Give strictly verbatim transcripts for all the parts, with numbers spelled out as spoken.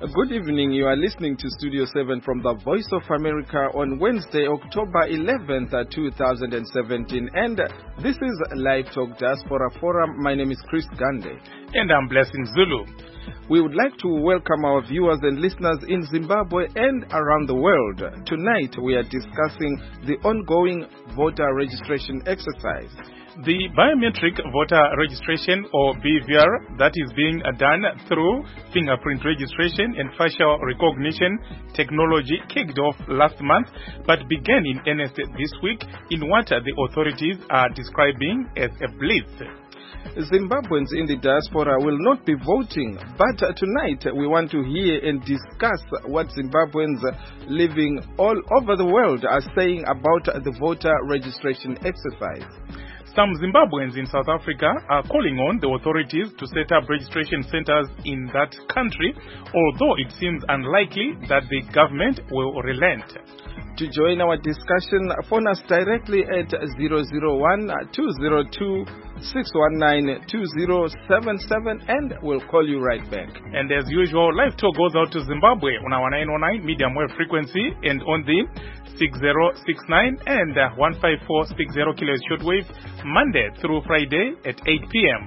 Good evening. You are listening to Studio seven from the Voice of America on Wednesday, October eleventh, two thousand seventeen. And this is Live Talk Diaspora Forum. My name is Chris Gande. And I'm Blessing Zulu. We would like to welcome our viewers and listeners in Zimbabwe and around the world. Tonight we are discussing the ongoing voter registration exercise. The biometric voter registration, or B V R, that is being done through fingerprint registration and facial recognition technology kicked off last month but began in earnest this week in what the authorities are describing as a blitz. Zimbabweans in the diaspora will not be voting, but tonight we want to hear and discuss what Zimbabweans living all over the world are saying about the voter registration exercise. Some Zimbabweans in South Africa are calling on the authorities to set up registration centers in that country, although it seems unlikely that the government will relent. To join our discussion, phone us directly at zero zero one, two zero two, six one nine, two zero seven seven and we'll call you right back. And as usual, Live Talk goes out to Zimbabwe on our nine oh nine medium wave frequency and on the six zero six nine and one five four six zero kilohertz shortwave Monday through Friday at eight p.m.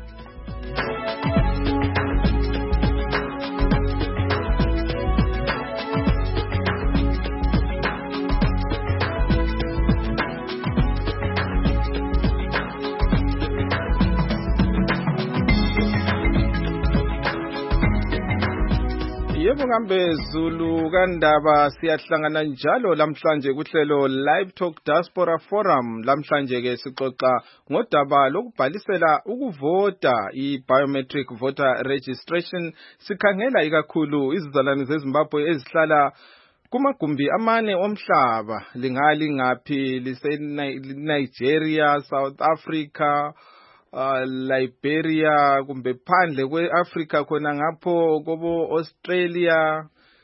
Yebo ngambe Zulu kandaba siyahlangana njalo lamhlanje kuhlelo Live Talk Diaspora Forum. Lamhlanje ke sixoxa ngodaba lokubhalisela ukuvota i-biometric voter registration. Sikhangela ikakhulu izizalwane zeZimbabwe ezihlala kumagumbi amane omhlaba, lingali ngaphi lise Nigeria, South Africa, Uh, Liberia, kumbe phandle kwe-Africa khona ngapho kobo Australia,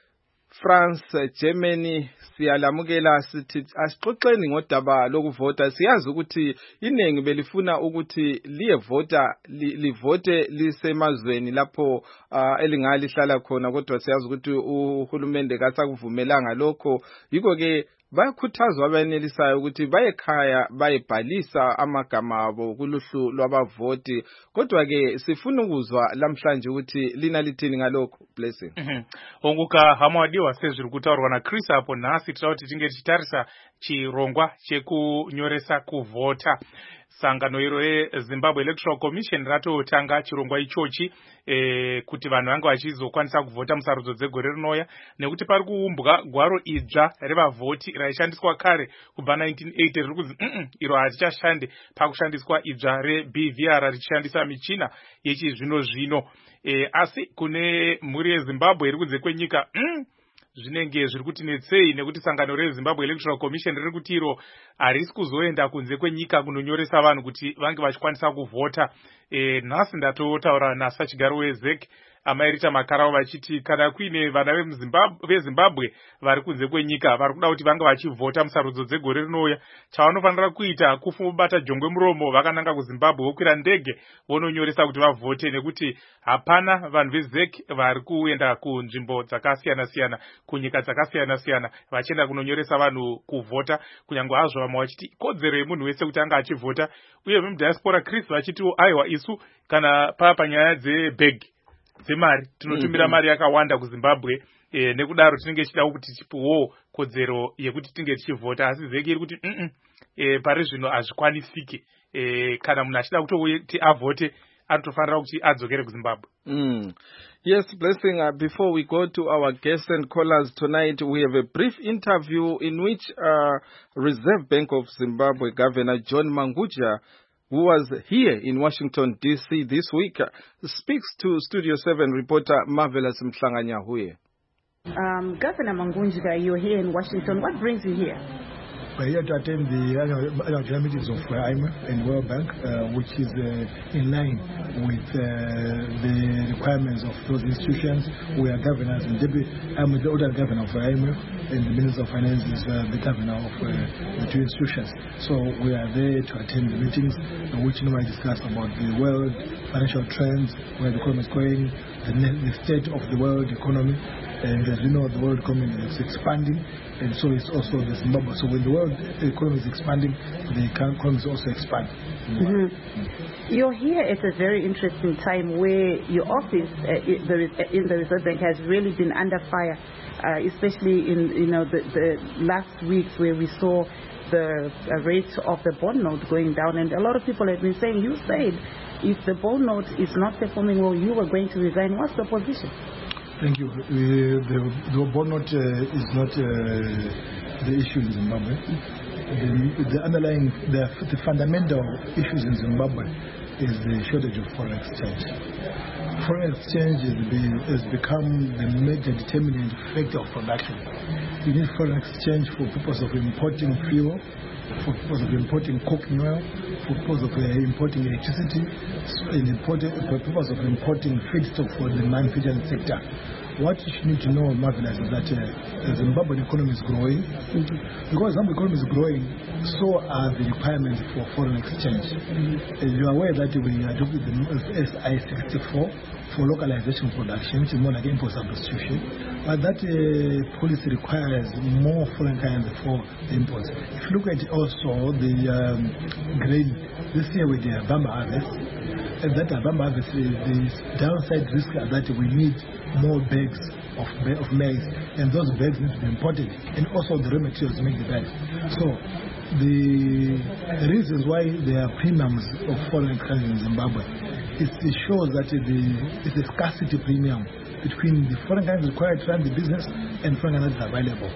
France, Germany. Siyalamukela sithi asixoxeni ngodaba lokuvota. Siyazi ukuthi iningi belifuna ukuthi liyevota livote lisemazweni lapho uh, elingali hlala khona, kodwa siyazi ukuthi uhulumende kasakuvumelanga lokho. Yiko ke bayakhuthazwa abenelisayo ukuthi bayekhaya bayebhalisa amagama abo kuluhlu lwabavoti. Kodwa ke sifuna ukuzwa lamhlanje ukuthi lina lithini ngalokho. Blessing. Mhm. Onguka hamwadiwa sezviri kutaurwa na Chris apo nhasi tinokuti tinge tichitarisa chirongwa chekunyoresa kuvota. Sangano iro reZimbabwe Electoral Commission ratotanga chirongwa ichochi e, kuti vanhu vange vachizokwanisa kuvota musarudzo dzegore rinouya, nekuti pari kuumbwa gwaro idzva revavhoti raishandiswa kare kubva nineteen eighty riri kuzi mm -mm, iro harichashande pakushandiswa idzva reB V R richishandisa michina yechizvino zvino. E, asi kune mhuri yeZimbabwe iri kunze kwenyika mm, zvinenge zviri kuti netsei, nekuti sangano reZimbabwe Electoral Commission riri kuti iro harisi kuzoenda kunze kwenyika kunonyoresa vanhu kuti vange vachikwanisa kuvota. E, nhasi ndatotaura naSachigaro weZEC amairita makaravo vachiti kana kuine vana veZimbabwe vari kunze kwenyika vari kuda kuti vange vachivhota musarudzo dzegore rinouya, chavanofanira kuita kufubata jongwe muromo vakananga kuZimbabwe vokwira ndege vononyoresa kuti vavhote, nekuti hapana vanhu veZEC vari kuenda kunzvimbo dzakasiyana siyana kunyika dzakasiyana siyana vachienda kunonyoresa vanhu kuvhota, kunyange hazvo vamwe vachiti kodzero yemunhu wese kuti anga achivhota. Uye vemudiaspora Chris vachitiwo aiwa isu kana paa panyaya dzebhegi dzemari tinotumira mm -hmm. mari yakawanda kuZimbabwe, e, nekudaro tinenge tichida kuti tipiwo kodzero yekuti tinge tichivhota, asi ZEC iri kuti mm -mm, e, pari zvino hazvikwanisiki. E, kana munhu achida kuti avhote anotofanira kuti adzokere kuZimbabwe. Mm. Yes, Blessing, uh, before we go to our guests and callers tonight, we have a brief interview in which uh, Reserve Bank of Zimbabwe Governor John Manguja, who was here in Washington, D C this week, uh, speaks to Studio seven reporter Marvelous Mhlanganyahuye. Um, Governor Manguja, you're here in Washington. What brings you here? We're here to attend the annual general meetings of I M F and World Bank, uh, which is uh, in line with uh, the requirements of those institutions. We are governors and deputy. I'm the other governor of I M F, and the Minister of Finance is uh, the governor of uh, the two institutions. So we are there to attend the meetings, in which we discuss about the world financial trends, where the economy is going, the, the state of the world economy. And as you know, the world economy is expanding, and so is also the Zimbabwe. So when the world economy is expanding, the economy is also expanding. Mm-hmm. You're here at a very interesting time where your office uh, in the Reserve Bank has really been under fire, uh, especially in you know the, the last weeks where we saw the uh, rate of the bond note going down, and a lot of people have been saying, you said if the bond note is not performing well, you were going to resign. What's the position? Thank you. Uh, the, the bond note uh, is not uh, the issue in Zimbabwe. The, the underlying, the, the fundamental issues in Zimbabwe is the shortage of foreign exchange. Foreign exchange has, been, has become the major determinant factor of production. You need foreign exchange for purpose of importing fuel, for purpose of importing cooking oil, for purpose of uh, importing electricity, and importing, for purpose of importing feedstock for the manufacturing sector. What you need to know, Marvelous, is that uh, the Zimbabwean economy is growing. Mm-hmm. Because Zimbabwean economy is growing, so are the requirements for foreign exchange. Mm-hmm. Uh, you are aware that we adopted the S I sixty-four for localization production, which is more like import substitution. But that uh, policy requires more foreign currency for the imports. If you look at also the um, grain, this year with the Bamba harvest, and that Bamba harvest, the downside risk is that we need more bags of, of maize, and those bags need to be imported, and also the raw materials to make the bags. So the, the reasons why there are premiums of foreign currency in Zimbabwe, it, it shows that the, it's a scarcity premium between the foreign currency required to run the business and foreign currency available.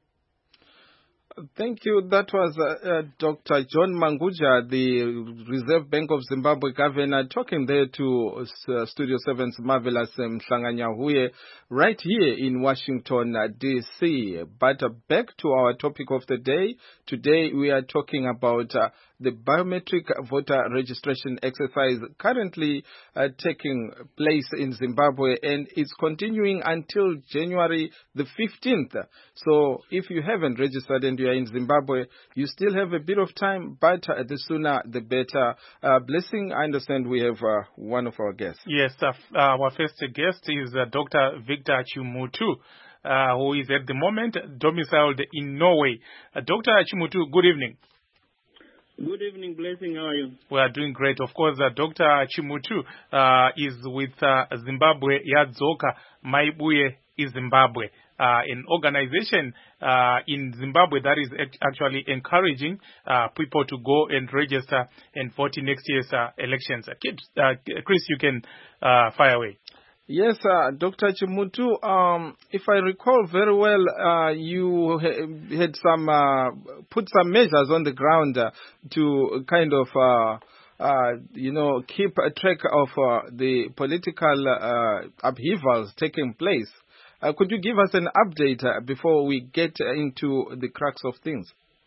Thank you. That was uh, uh, Doctor John Manguja, the Reserve Bank of Zimbabwe governor, talking there to uh, Studio seven's Marvelous Mhlanganyahuye right here in Washington, uh, D C. But uh, back to our topic of the day. Today we are talking about uh, the biometric voter registration exercise currently uh, taking place in Zimbabwe, and it's continuing until January the fifteenth. So if you haven't registered and you are in Zimbabwe, you still have a bit of time, but uh, the sooner the better. Uh, Blessing, I understand we have uh, one of our guests. Yes, uh, our first guest is uh, Doctor Victor Chimutu, uh, who is at the moment domiciled in Norway. Uh, Doctor Chimutu, good evening. Good evening, Blessing. How are you? We are doing great. Of course, uh, Doctor Chimutu uh, is with uh, Zimbabwe Yadzoka Maibuye is Zimbabwe, uh, an organization uh, in Zimbabwe that is actually encouraging uh, people to go and register and vote in next year's uh, elections. Uh, kids, uh, Chris, you can uh, fire away. Yes, uh, Doctor Chimutu, um, if I recall very well, uh, you ha- had some, uh, put some measures on the ground uh, to kind of, uh, uh, you know, keep a track of uh, the political uh, upheavals taking place. Uh, could you give us an update uh, before we get into the crux of things?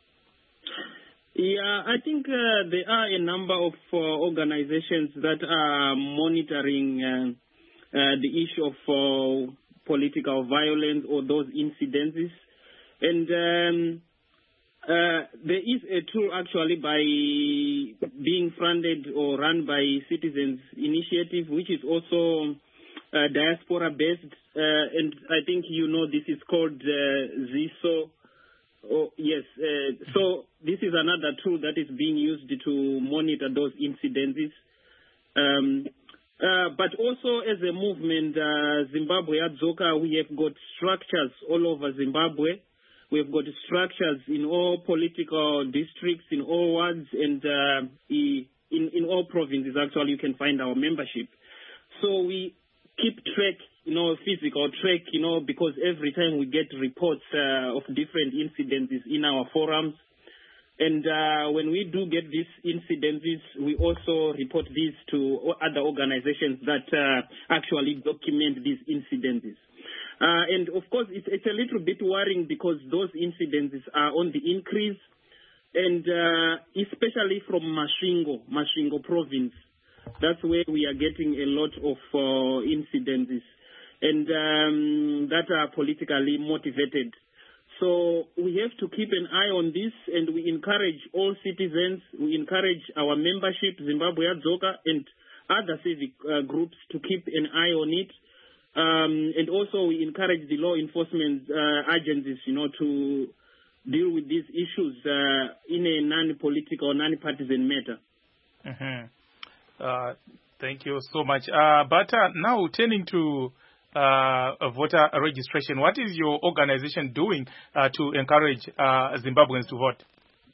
Yeah, I think uh, there are a number of uh, organizations that are monitoring uh, Uh, the issue of uh, political violence or those incidences. And um, uh, there is a tool actually by being funded or run by Citizens Initiative, which is also uh, diaspora-based. Uh, and I think you know this is called uh, ZISO. Oh, yes. Uh, so this is another tool that is being used to monitor those incidences. Um, Uh, but also as a movement, uh, Zimbabwe Yadzoka, we have got structures all over Zimbabwe. We have got structures in all political districts, in all wards, and uh, in, in all provinces, actually, you can find our membership. So we keep track, you know, physical track, you know, because every time we get reports uh, of different incidences in our forums. And uh, when we do get these incidences, we also report these to other organizations that uh, actually document these incidences. Uh, and of course, it's, it's a little bit worrying because those incidences are on the increase, and uh, especially from Masvingo, Masvingo province. That's where we are getting a lot of uh, incidences, and um, that are politically motivated. So we have to keep an eye on this, and we encourage all citizens, we encourage our membership, Zimbabwe Yadzoka, and other civic uh, groups to keep an eye on it. Um, and also we encourage the law enforcement uh, agencies, you know, to deal with these issues uh, in a non-political, non-partisan manner. Mm-hmm. Uh, thank you so much. Uh, but uh, now turning to uh, voter registration, what is your organization doing uh, to encourage uh, Zimbabweans to vote?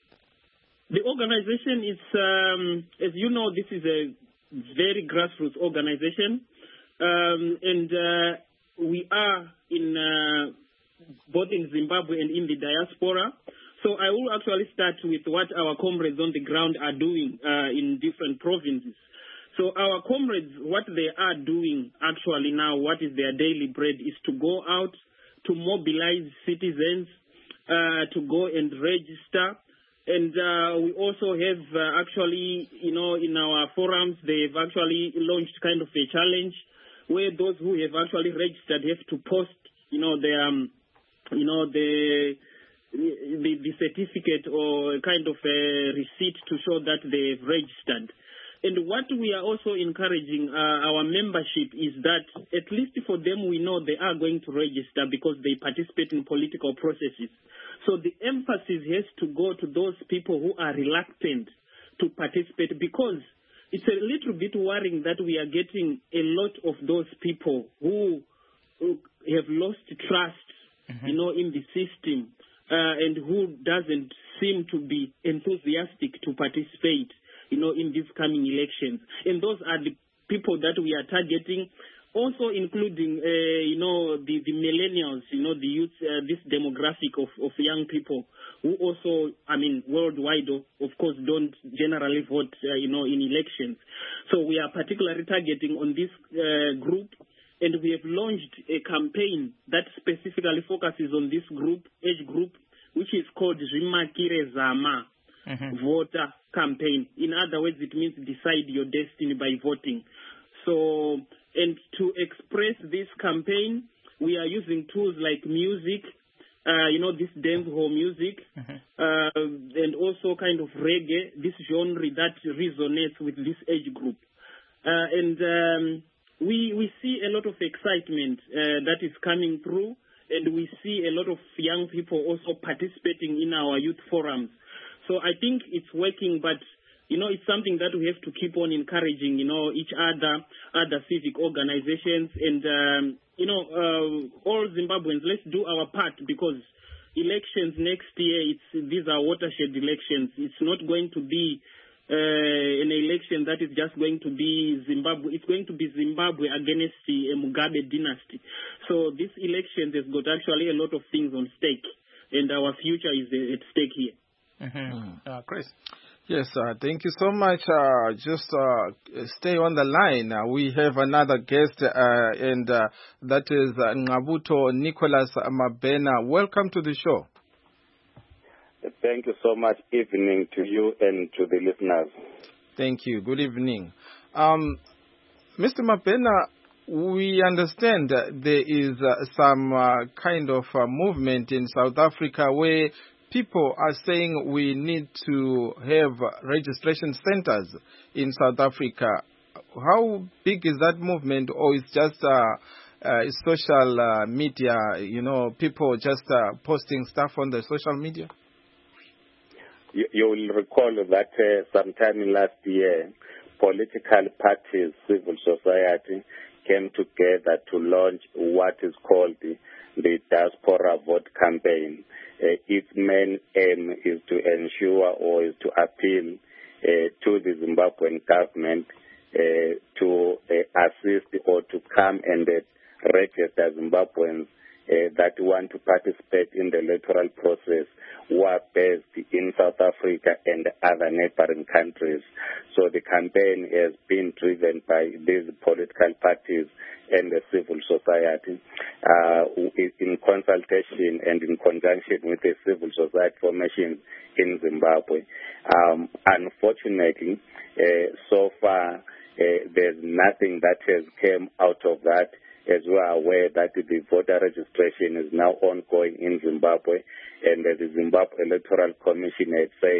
The organization is, um, as you know, this is a very grassroots organization. Um, and uh, we are in uh, both in Zimbabwe and in the diaspora. So I will actually start with what our comrades on the ground are doing uh, in different provinces. So our comrades, what they are doing actually now, what is their daily bread, is to go out, to mobilize citizens, uh, to go and register. And uh, we also have uh, actually, you know, in our forums, they've actually launched kind of a challenge where those who have actually registered have to post, you know, their, um, you know, the, the the certificate or kind of a receipt to show that they've registered. And what we are also encouraging uh, our membership is that at least for them we know they are going to register because they participate in political processes. So the emphasis has to go to those people who are reluctant to participate, because it's a little bit worrying that we are getting a lot of those people who, who have lost trust, mm-hmm. you know, in the system, uh, and who doesn't seem to be enthusiastic to participate, you know, in these coming elections. And those are the people that we are targeting, also including, uh, you know, the, the millennials, you know, the youth, uh, this demographic of, of young people who also, I mean, worldwide, of course, don't generally vote, uh, you know, in elections. So we are particularly targeting on this uh, group, and we have launched a campaign that specifically focuses on this group, age group, which is called Zvimakire Zama mm-hmm. voter campaign. In other words, it means decide your destiny by voting. So, and to express this campaign, we are using tools like music, uh, you know, this dancehall music, mm-hmm. uh, and also kind of reggae, this genre that resonates with this age group. Uh, and um, we we see a lot of excitement uh, that is coming through, and we see a lot of young people also participating in our youth forums. So I think it's working, but you know, it's something that we have to keep on encouraging, you know, each other, other civic organizations, and, um, you know, uh, all Zimbabweans, let's do our part, because elections next year, it's, these are watershed elections. It's not going to be uh, an election that is just going to be Zimbabwe. It's going to be Zimbabwe against the Mugabe dynasty. So this election has got actually a lot of things on stake, and our future is at stake here. Mm-hmm. Uh, Chris? Yes, uh, thank you so much. Uh, just uh, stay on the line. Uh, we have another guest, uh, and uh, that is uh, Ngabuto Nicholas Mabena. Welcome to the show. Thank you so much. Evening to you and to the listeners. Thank you. Good evening. Um, Mister Mabena, we understand that there is uh, some uh, kind of uh, movement in South Africa where people are saying we need to have registration centers in South Africa. How big is that movement, or is just uh, uh, social uh, media, you know, people just uh, posting stuff on the social media? You, you will recall that uh, sometime last year, political parties, civil society came together to launch what is called the, the Diaspora Vote Campaign. Uh, its main aim is to ensure or is to appeal uh, to the Zimbabwean government uh, to uh, assist or to come and uh, register Zimbabweans uh, that want to participate in the electoral process who are based in South Africa and other neighboring countries. So the campaign has been driven by these political parties and the civil society uh, in consultation and in conjunction with the civil society formation in Zimbabwe. Um, unfortunately, uh, so far, uh, there's nothing that has come out of that, as we are aware that the voter registration is now ongoing in Zimbabwe, and the Zimbabwe Electoral Commission has said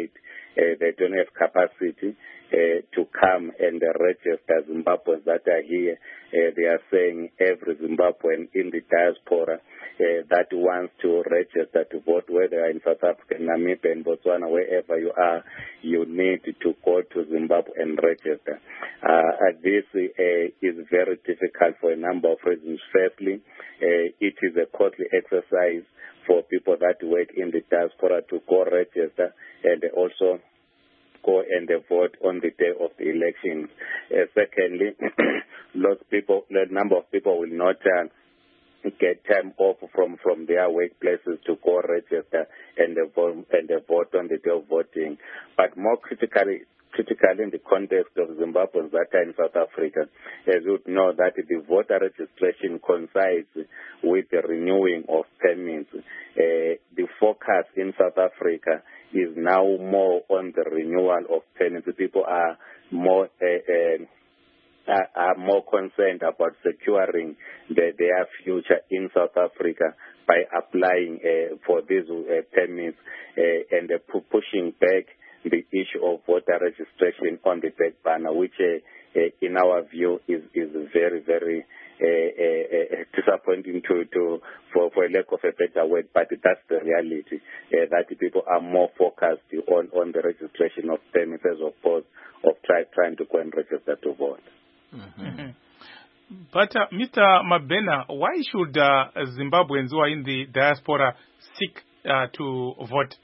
uh, they don't have capacity uh, to come and uh, register Zimbabweans that are here. Uh, they are saying every Zimbabwean in the diaspora uh, that wants to register to vote, whether in South Africa, Namibia, in Botswana, wherever you are, you need to go to Zimbabwe and register. Uh, this uh, is very difficult for a number of reasons. Firstly, uh, it is a costly exercise for people that work in the diaspora to go register and also go and vote on the day of the elections. Uh, secondly, lots of people, a number of people will not uh, get time off from, from their workplaces to go register and, uh, vote, and uh, vote on the day of voting. But more critically, critically in the context of Zimbabweans that are in South Africa, as you know that the voter registration coincides with the renewing of permits. Uh, the focus in South Africa is now more on the renewal of permits. People are more uh, uh, are, are more concerned about securing the, their future in South Africa by applying uh, for these uh, permits uh, and uh, pushing back the issue of voter registration on the back burner, which uh, uh, in our view is, is very, very uh, uh, uh, disappointing to, to for, for a lack of a better word, but that's the reality, uh, that people are more focused on, on the registration of permits as opposed of try, trying to go and register to vote. Mm-hmm. Mm-hmm. But uh, Mister Mabena, why should uh, Zimbabweans who are in the diaspora seek uh, to vote?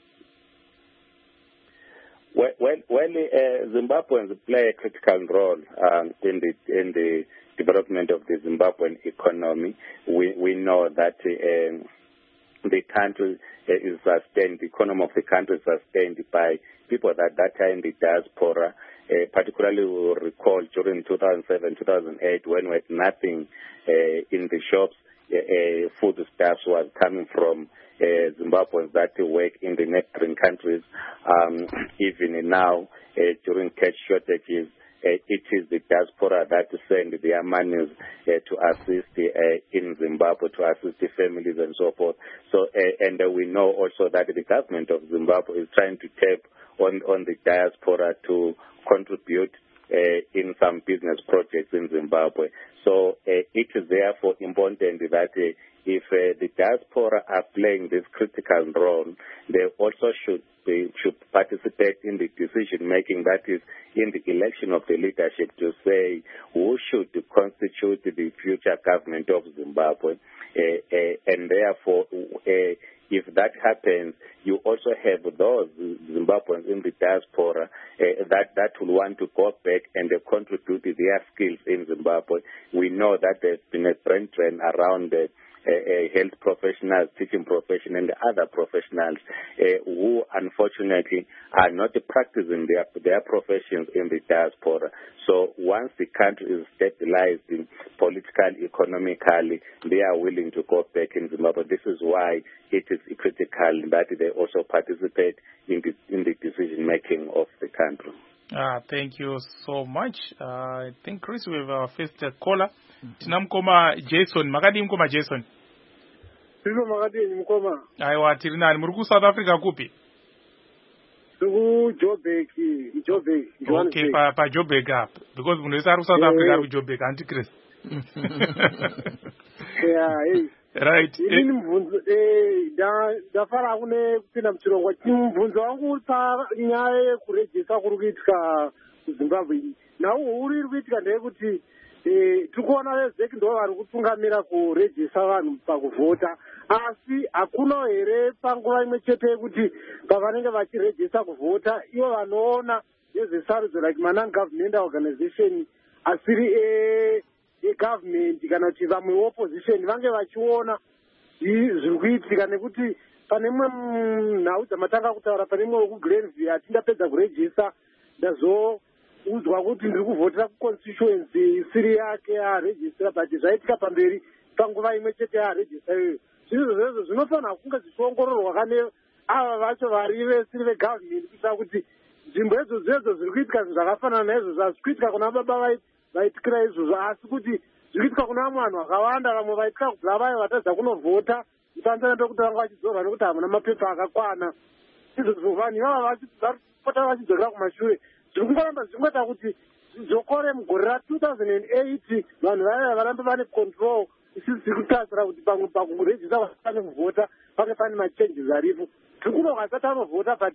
Well, well, well uh, Zimbabweans play a critical role um, in the in the development of the Zimbabwean economy. We we know that uh, the country is sustained, the economy of the country is sustained by people that, that are in the diaspora. Uh, particularly, we will recall during two thousand seven, two thousand eight, when we had nothing uh, in the shops, uh, uh, foodstuffs was coming from uh, Zimbabweans that work in the neighboring countries. Um, even now, uh, during cash shortages, uh, it is the diaspora that send their monies uh, to assist uh, in Zimbabwe, to assist the families and so forth. So, uh, and uh, we know also that the government of Zimbabwe is trying to tap on, on the diaspora to contribute uh, in some business projects in Zimbabwe. So uh, it is therefore important that uh, if uh, the diaspora are playing this critical role, they also should be, should participate in the decision making, that is in the election of the leadership, to say who should constitute the future government of Zimbabwe. Uh, uh, and therefore, uh, if that happens, you also have those Zimbabweans in the diaspora uh, that, that will want to go back and uh, contribute their skills in Zimbabwe. We know that there's been a brain drain around the uh, uh, health professionals, teaching profession, and other professionals uh, who unfortunately are not practicing their, their professions in the diaspora. So once the country is stabilized in politically, economically, they are willing to go back in Zimbabwe. This is why it is critical that they also participate in the, in the decision-making of the country. Ah, thank you so much. Uh, I think, Chris, we have our first uh, caller. Tinamkoma Jason. Makadi mkoma Jason. Tino makadi mkoma. Aiwa, tirinani. Muruku South Africa kupi? Tuku Joburg, Joburg. Okay, pa, pa Joburg up. Because when we start South Africa, we Joburg, Anti-Chris. Yeah, hey. Right. Ini mvunzo eh da da fara kune kupinda mchirongo chimvunzo wangu pa nyaya kurejisa kurukitka Zimbabwe. Na uri rukitka ndekuti eh tukuona vezeki ndo vari kutungamira kurejisa vanhu pakuvhota, asi hakuna here panguva imwe chete kuti pavanenge vachirejisa kuvhota ivo vanoona nezvesarudzo like non government organization asiri eh government kana kuti vamwe opposition vange vachiona zviri kuitika, nekuti pane imwe nhau dzamatanga kutaura, pane imwe wekuglenville atindapedza kurejisa ndazoudzwa kuti ndiri kuvhotera kuconstituency isiri yake arejistira, but zvaitika pamberi panguva imwe chete yarejista iyoyo. Zvinhu zvezvo zvinofanira kunge zvichiongororwa kane ava vacho vari vesiri vegovernment, kuitira kuti nzvimbo edzo zvedzo zviri kuitika zvinhu zvakafanana naizvo zvazviri kuitika kuna baba vaitikira izvozvo, asi kuti zviri kuitika kuna vamwe vanhu vakawanda, vamwe vaitika kubva vayo vatadza kunovhota musanzana pekuti vanga vachidzorwa nekuti hamuna mapepa akakwana. Izvozvo vanhu ivava vanopota vachidzokera kumashure. Zviri kungoramba zvichingoita kuti zvokore mugore ra-two thousand eight vanhu vaya varambe vane control isisi tiri kutasira kuti pamwe pakurejisa vasane kuvhota pange pane machanges aripo. Tiri kuda vasati anovhota but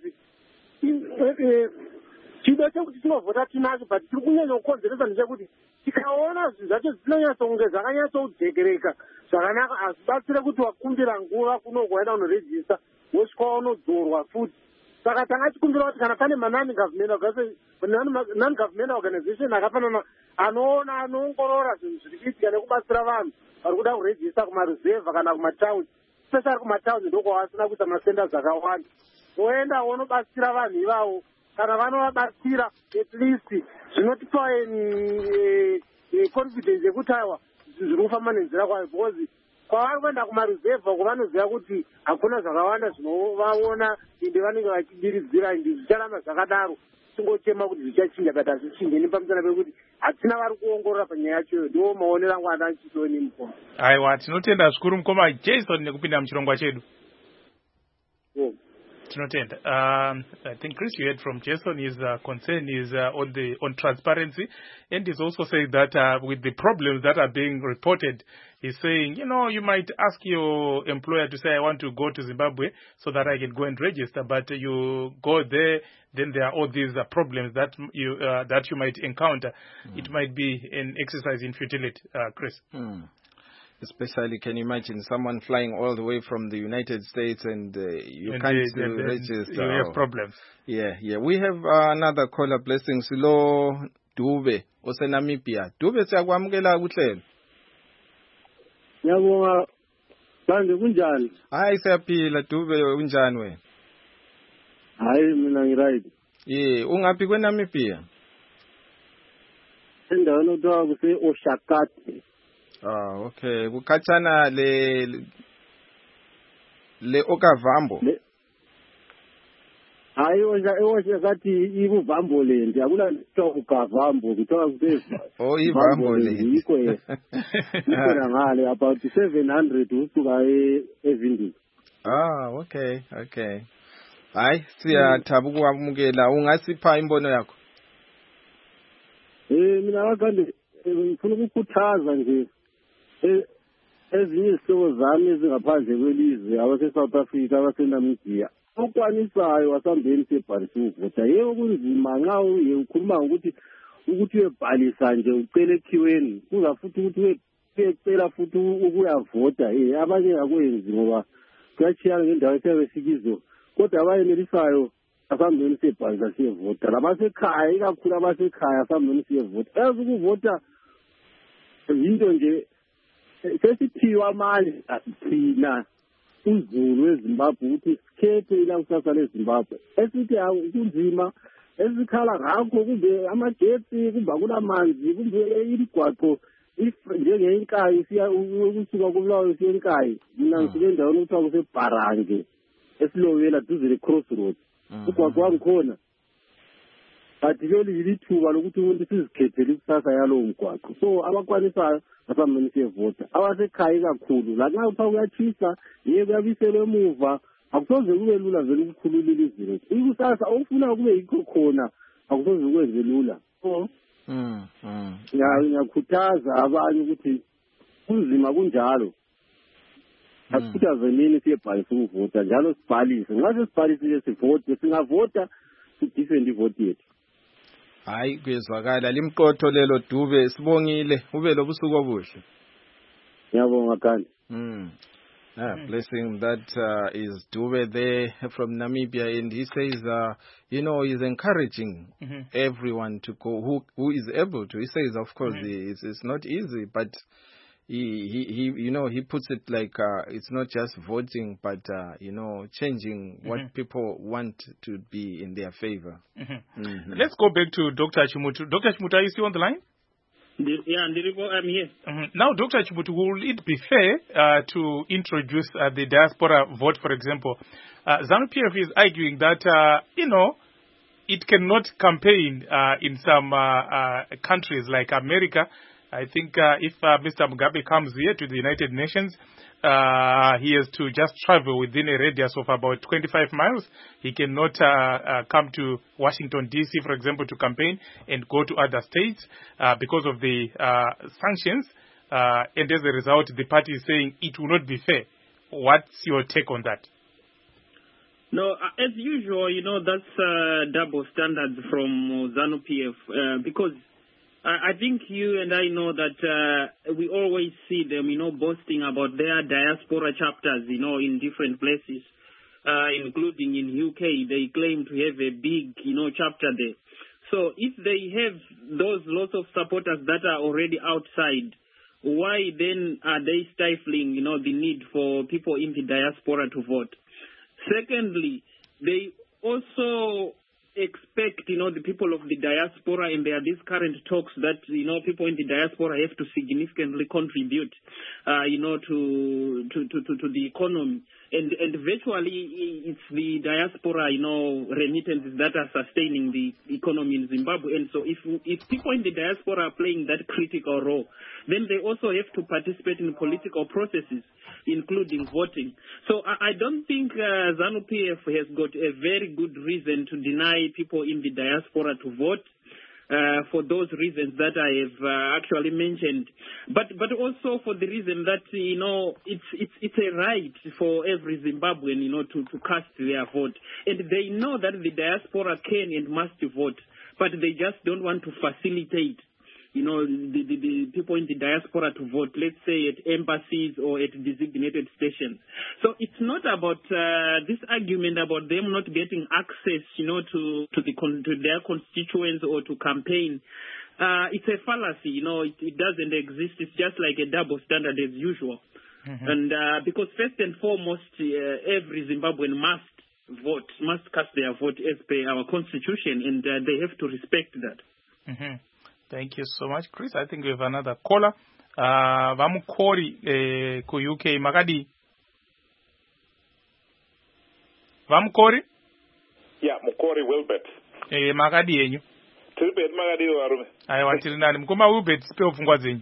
chido chekuti tinovhota tinacho but tiri kunyanya kukonzeresa ndechekuti tikaona zvinhu zvacho zvinonyatsa kunge zvakanyatsokujekereka zvakanaka hazvibatsire kuti wakumbira nguva kunogwa waenda kunorejista wosvika unodzorwa futi. Saka tanga tikumbira kuti kana pane non-government organization akafanana anoona anoongorora zvinhu zviri kuitika nekubatsira vanhu vari kuda kurejista kumaruzevha kana kumataundi, especially kumataundi ndokwavasina kuita masenders akawanda. Woenda wonobatsira vanhu ivavo, kana vanovabatsira at least zvinotipa confidence yekuti aiwa zviri kufamba nenzira kwayo, because kwavari kuenda kumaruzevha kwavanoziva kuti hakuna zvakawanda zvinovaona ende vanenge vachidiridzira ende zvicharamba zvakadaro tingochema kuti zvichachinja but hazvichinje nepamusana pekuti hatina vari kuongorora panyaya yachoyo. Ndo maonero angu ana chitoni mukoma. Aiwa, tinotenda zvikuru mukoma Jason nekupinda muchirongwa chedu. Yeah. Tinotenda. Um, I think Chris, you heard from Jason. His uh, concern is uh, on the on transparency, and he's also saying that uh, with the problems that are being reported, he's saying, you know, you might ask your employer to say, I want to go to Zimbabwe so that I can go and register, but you go there, then there are all these uh, problems that you uh, that you might encounter. Mm. It might be an exercise in futility, uh, Chris. Mm. Especially, can you imagine someone flying all the way from the United States and uh, you and can't they, they, register? You have problems. Yeah, yeah. We have uh, another caller, Blessings. Lo Dube, osenamibia. Dube, siyakwamukela kuhlelo. Yabonga, manje kunjani? Hayi, siyaphila Dube, unjani wena? Hayi, mina ngiright. Yeah, ungaphi kweNamibia? Endaweni okuthiwa kuse Oshakati. Ah, okay. Kukhatshana le le Okavambo. Hayi osha Oshakati ikuvambo lendi, akula nto ukavambo kuthiwa kuse. Oh, ivambo lendi. Yikho ye. Yikho ngale about seven hundred usuka eVindiki. Ah, okay, okay. Hayi, siyathaba ukwamukela. Ungasipha imbono yakho? Eh, mina wakande ngifuna ukukhuthaza nje ezinye izihlobo zami ezingaphandle kwelizwe abase-South Africa abaseNamibia okwanisayo wasambeni sebhalisa ukuvota. Yebo kunzima nxa uye ukhuluma ngokuthi ukuthi uyebhalisa nje ucele ekhiweni kuza futhi ukuthi uyecela futhi ukuyavota. Eh, abanye akwenzi ngoba kuyachiyana ngendawo esiyabesikizo, kodwa abayenelisayo asambeni sebhalisa siyevota. Labasekhaya ikakhulu abasekhaya asambeni siyevota. Yazi ukuvota yinto nje sesiphiwa amandla thina uzulu weZimbabwe ukuthi sikhethe ilakusasa leZimbabwe. Esithi kunzima, esikhala ngakho kumbe amagetsi, kumbe akulamanzi, kumbe imigwaqo njengenkayi siya ukusuka kuBulawayo siya eNkayi. Mina ngisuke endaweni okuthiwa kuseBharange esilowela duze le-Crossroads. Ugwaqo wangikhona. But leli yilithuba lokuthi umuntu sizikhethele ikusasa yalowo mgwaqo. So abakwanisayo asambeni siyevota. Abasekhaya kakhulu lanxa upha kuyachisa yeke kuyabiselwe emuva, akusoze kube lula vele ukukhulula ilizwe. Ikusasa ofuna kube yikho khona akusoze kwenze lula. So mm mm ngiyakhuthaza abanye ukuthi kunzima kunjalo. Asikhuthaze nini siyebhalisa ukuvota njalo sibhalise. Nxa sesibhalisile sivote, singavota sidifende ivoti yethu. Hayi, kuyezwakala limqotho lelo Dube, sibongile ube lobusuku obuhle. Ngiyabonga kandi. Mm. Ah, mm. Blessing, that uh, is Dube there from Namibia, and he says, uh, you know, he's encouraging mm-hmm. everyone to go who who is able to. He says, of course, mm-hmm. it's, it's not easy, but he, he, he, you know, he puts it like uh, it's not just voting, but uh, you know, changing mm-hmm. what people want to be in their favor. Mm-hmm. Mm-hmm. Let's go back to Doctor Chimutu. Doctor Chimutu, are you still on the line? Yeah, I'm here. Mm-hmm. Now, Doctor Chimutu, will it be fair uh, to introduce uh, the diaspora vote, for example? Uh, ZANU-P F is arguing that, uh, you know, it cannot campaign uh, in some uh, uh, countries like America, I think uh, if uh, Mister Mugabe comes here to the United Nations, uh, he has to just travel within a radius of about twenty-five miles. He cannot uh, uh, come to Washington, D C, for example, to campaign and go to other states uh, because of the uh, sanctions. Uh, and as a result, the party is saying it will not be fair. What's your take on that? No, as usual, you know, that's uh, double standards from ZANU P F uh, because I think you and I know that uh, we always see them, you know, boasting about their diaspora chapters, you know, in different places, uh, including in U K. They claim to have a big, you know, chapter there. So if they have those lots of supporters that are already outside, why then are they stifling, you know, the need for people in the diaspora to vote? Secondly, they also expect, you know, the people of the diaspora, and there are these current talks that, you know, people in the diaspora have to significantly contribute, uh, you know, to, to, to, to, to the economy. And, and virtually it's the diaspora, you know, remittances that are sustaining the economy in Zimbabwe. And so if, if people in the diaspora are playing that critical role, then they also have to participate in political processes, including voting. So I, I don't think uh, ZANU P F has got a very good reason to deny people in the diaspora to vote uh, for those reasons that I have uh, actually mentioned. But but also for the reason that, you know, it's it's it's a right for every Zimbabwean, you know, to, to cast their vote. And they know that the diaspora can and must vote, but they just don't want to facilitate, you know, the, the, the people in the diaspora to vote, let's say at embassies or at designated stations. So it's not about uh, this argument about them not getting access, you know, to to, the, to their constituents or to campaign. Uh, it's a fallacy, you know, it, it doesn't exist. It's just like a double standard as usual. Mm-hmm. And uh, because first and foremost, uh, every Zimbabwean must vote, must cast their vote as per our constitution, and uh, they have to respect that. Mm-hmm. Thank you so much, Chris. I think we have another caller. Uh, Vamukori eh, ku U K Makadi. Vamukori? Yeah, Mukori Wilbert. Eh, Makadi yenyu. Tilbert Makadi warume. Aiwa tiri nani. Mukoma Wilbert sipe ufungwa zenyu.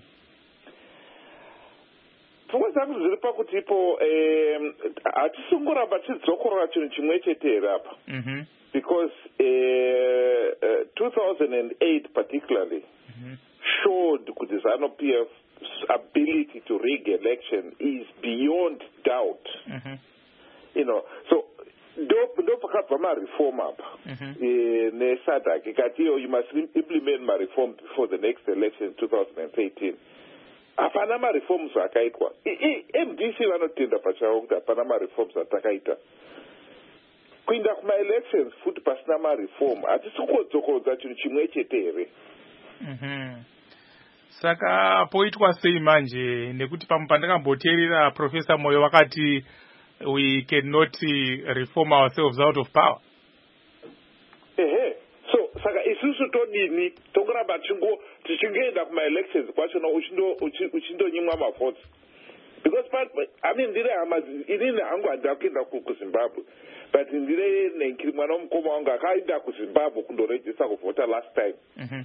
Pfungwa zangu zviri pakuti ipo eh, hatisungoramba tidzokorora chinhu chimwe chete here apa. Mhm. Because uh, uh, two thousand eight particularly mm-hmm. showed that ZANU P F's ability to rig election is beyond doubt. Mm-hmm. You know, so don't forget my reform up. In you must implement my reform before the next election in two thousand eighteen. Panama reforms are kaitwa. M D C vanotenda pachawonga Panama reforms atakaita. Kuinda kuma elections futi pasina ma reform atisukodzokodza chinhu chimwe chete here. Mhm. Saka poitwa sei manje nekuti pandakamboteerera Professor Moyo wakati we cannot reform ourselves out of power. Ehe. So saka isusu todini tongoramba chingo tichingoenda kuma elections kwachona uchindo uchindonyimwa mavotes. Because I mean ndire hama inini hangu andakuenda ku Zimbabwe. But in the name, mwana mukoma wanga akaenda ku Zimbabwe kundoregister kuvota last time. Mm-hmm.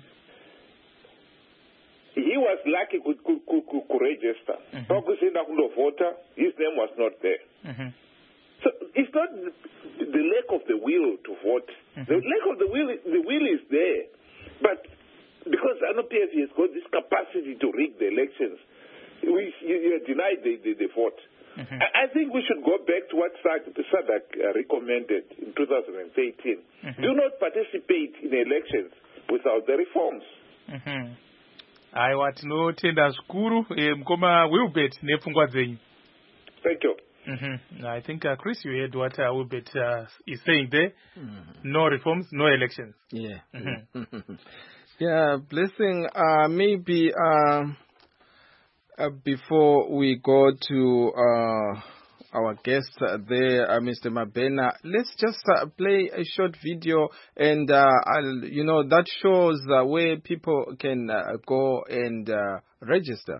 He was lucky to, to, to, to register. Pakusenda mm-hmm. kundovota, his name was not there. Mm-hmm. So it's not the, the lack of the will to vote. Mm-hmm. The lack of the will, the will is there. But because ZANU P F has got this capacity to rig the elections, we you, you denied the, the, the vote. Mm-hmm. I think we should go back to what SADC uh, recommended in two thousand eighteen. Mm-hmm. Do not participate in elections without the reforms. Mm-hmm. Aiwa tinotenda zvikuru mukoma Wilbert nepfungwa dzenyu. Thank you. Mm-hmm. I think uh, Chris, you heard what uh, Wilbert uh, is saying there. Mm-hmm. No reforms, no elections. Yeah. Mm-hmm. Yeah, Blessing. Uh, maybe. Uh, Uh, before we go to uh, our guest uh, there, uh, Mister Mabena, let's just uh, play a short video, and uh, I'll, you know that shows uh, where people can uh, go and uh, register.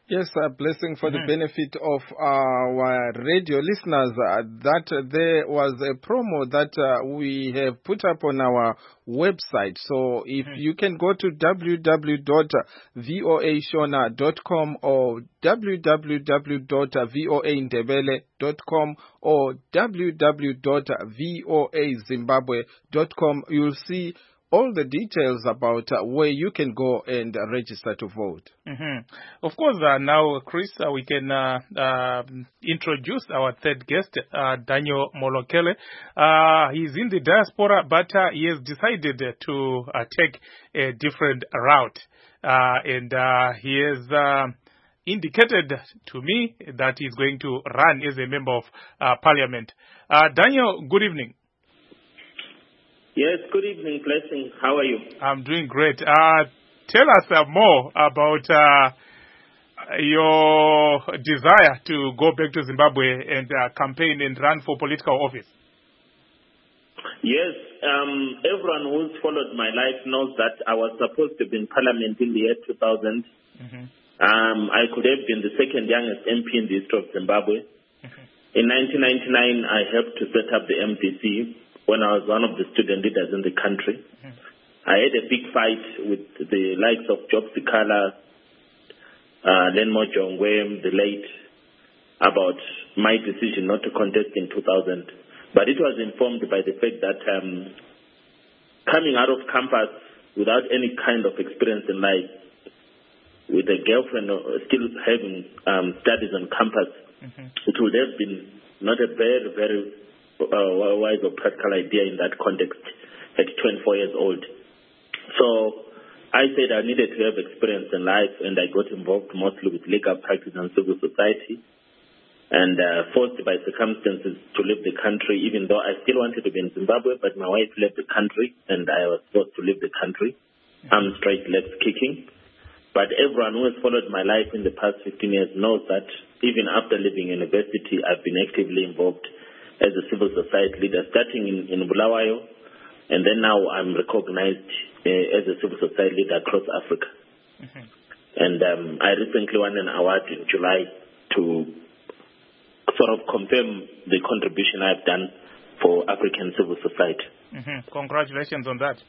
Yes, a blessing for mm-hmm. the benefit of our radio listeners uh, that there was a promo that uh, we have put up on our website. So if mm-hmm. you can go to w w w dot voa shona dot com or w w w dot voa ndebele dot com or w w w dot voa zimbabwe dot com, you'll see all the details about uh, where you can go and uh, register to vote. Mm-hmm. Of course, uh, now, Chris, uh, we can uh, uh, introduce our third guest, uh, Daniel Molokele. Uh, he's in the diaspora, but uh, he has decided to uh, take a different route. Uh, and uh, he has uh, indicated to me that he's going to run as a member of uh, parliament. Uh, Daniel, good evening. Yes, good evening, Blessing. How are you? I'm doing great. Uh, tell us uh, more about uh, your desire to go back to Zimbabwe and uh, campaign and run for political office. Yes, um, everyone who's followed my life knows that I was supposed to be in Parliament in the year two thousand. Mm-hmm. Um, I could have been the second youngest M P in the history of Zimbabwe. Mm-hmm. In nineteen ninety-nine, I helped to set up the M D C. When I was one of the student leaders in the country. Mm-hmm. I had a big fight with the likes of Job Sikala, uh, Lenmo Jongwe, the late, about my decision not to contest in two thousand. But it was informed by the fact that um, coming out of campus without any kind of experience in life, with a girlfriend still having um, studies on campus, mm-hmm. it would have been not a very, very Uh, wise or practical idea in that context at twenty-four years old. So I said I needed to have experience in life, and I got involved mostly with legal practice and civil society, and uh, forced by circumstances to leave the country, even though I still wanted to be in Zimbabwe, but my wife left the country and I was forced to leave the country. I'm straight legs kicking. But everyone who has followed my life in the past fifteen years knows that even after leaving university, I've been actively involved as a civil society leader, starting in, in Bulawayo, and then now I'm recognized uh, as a civil society leader across Africa. Mm-hmm. And um, I recently won an award in July to sort of confirm the contribution I've done for African civil society. Mm-hmm. Congratulations on that.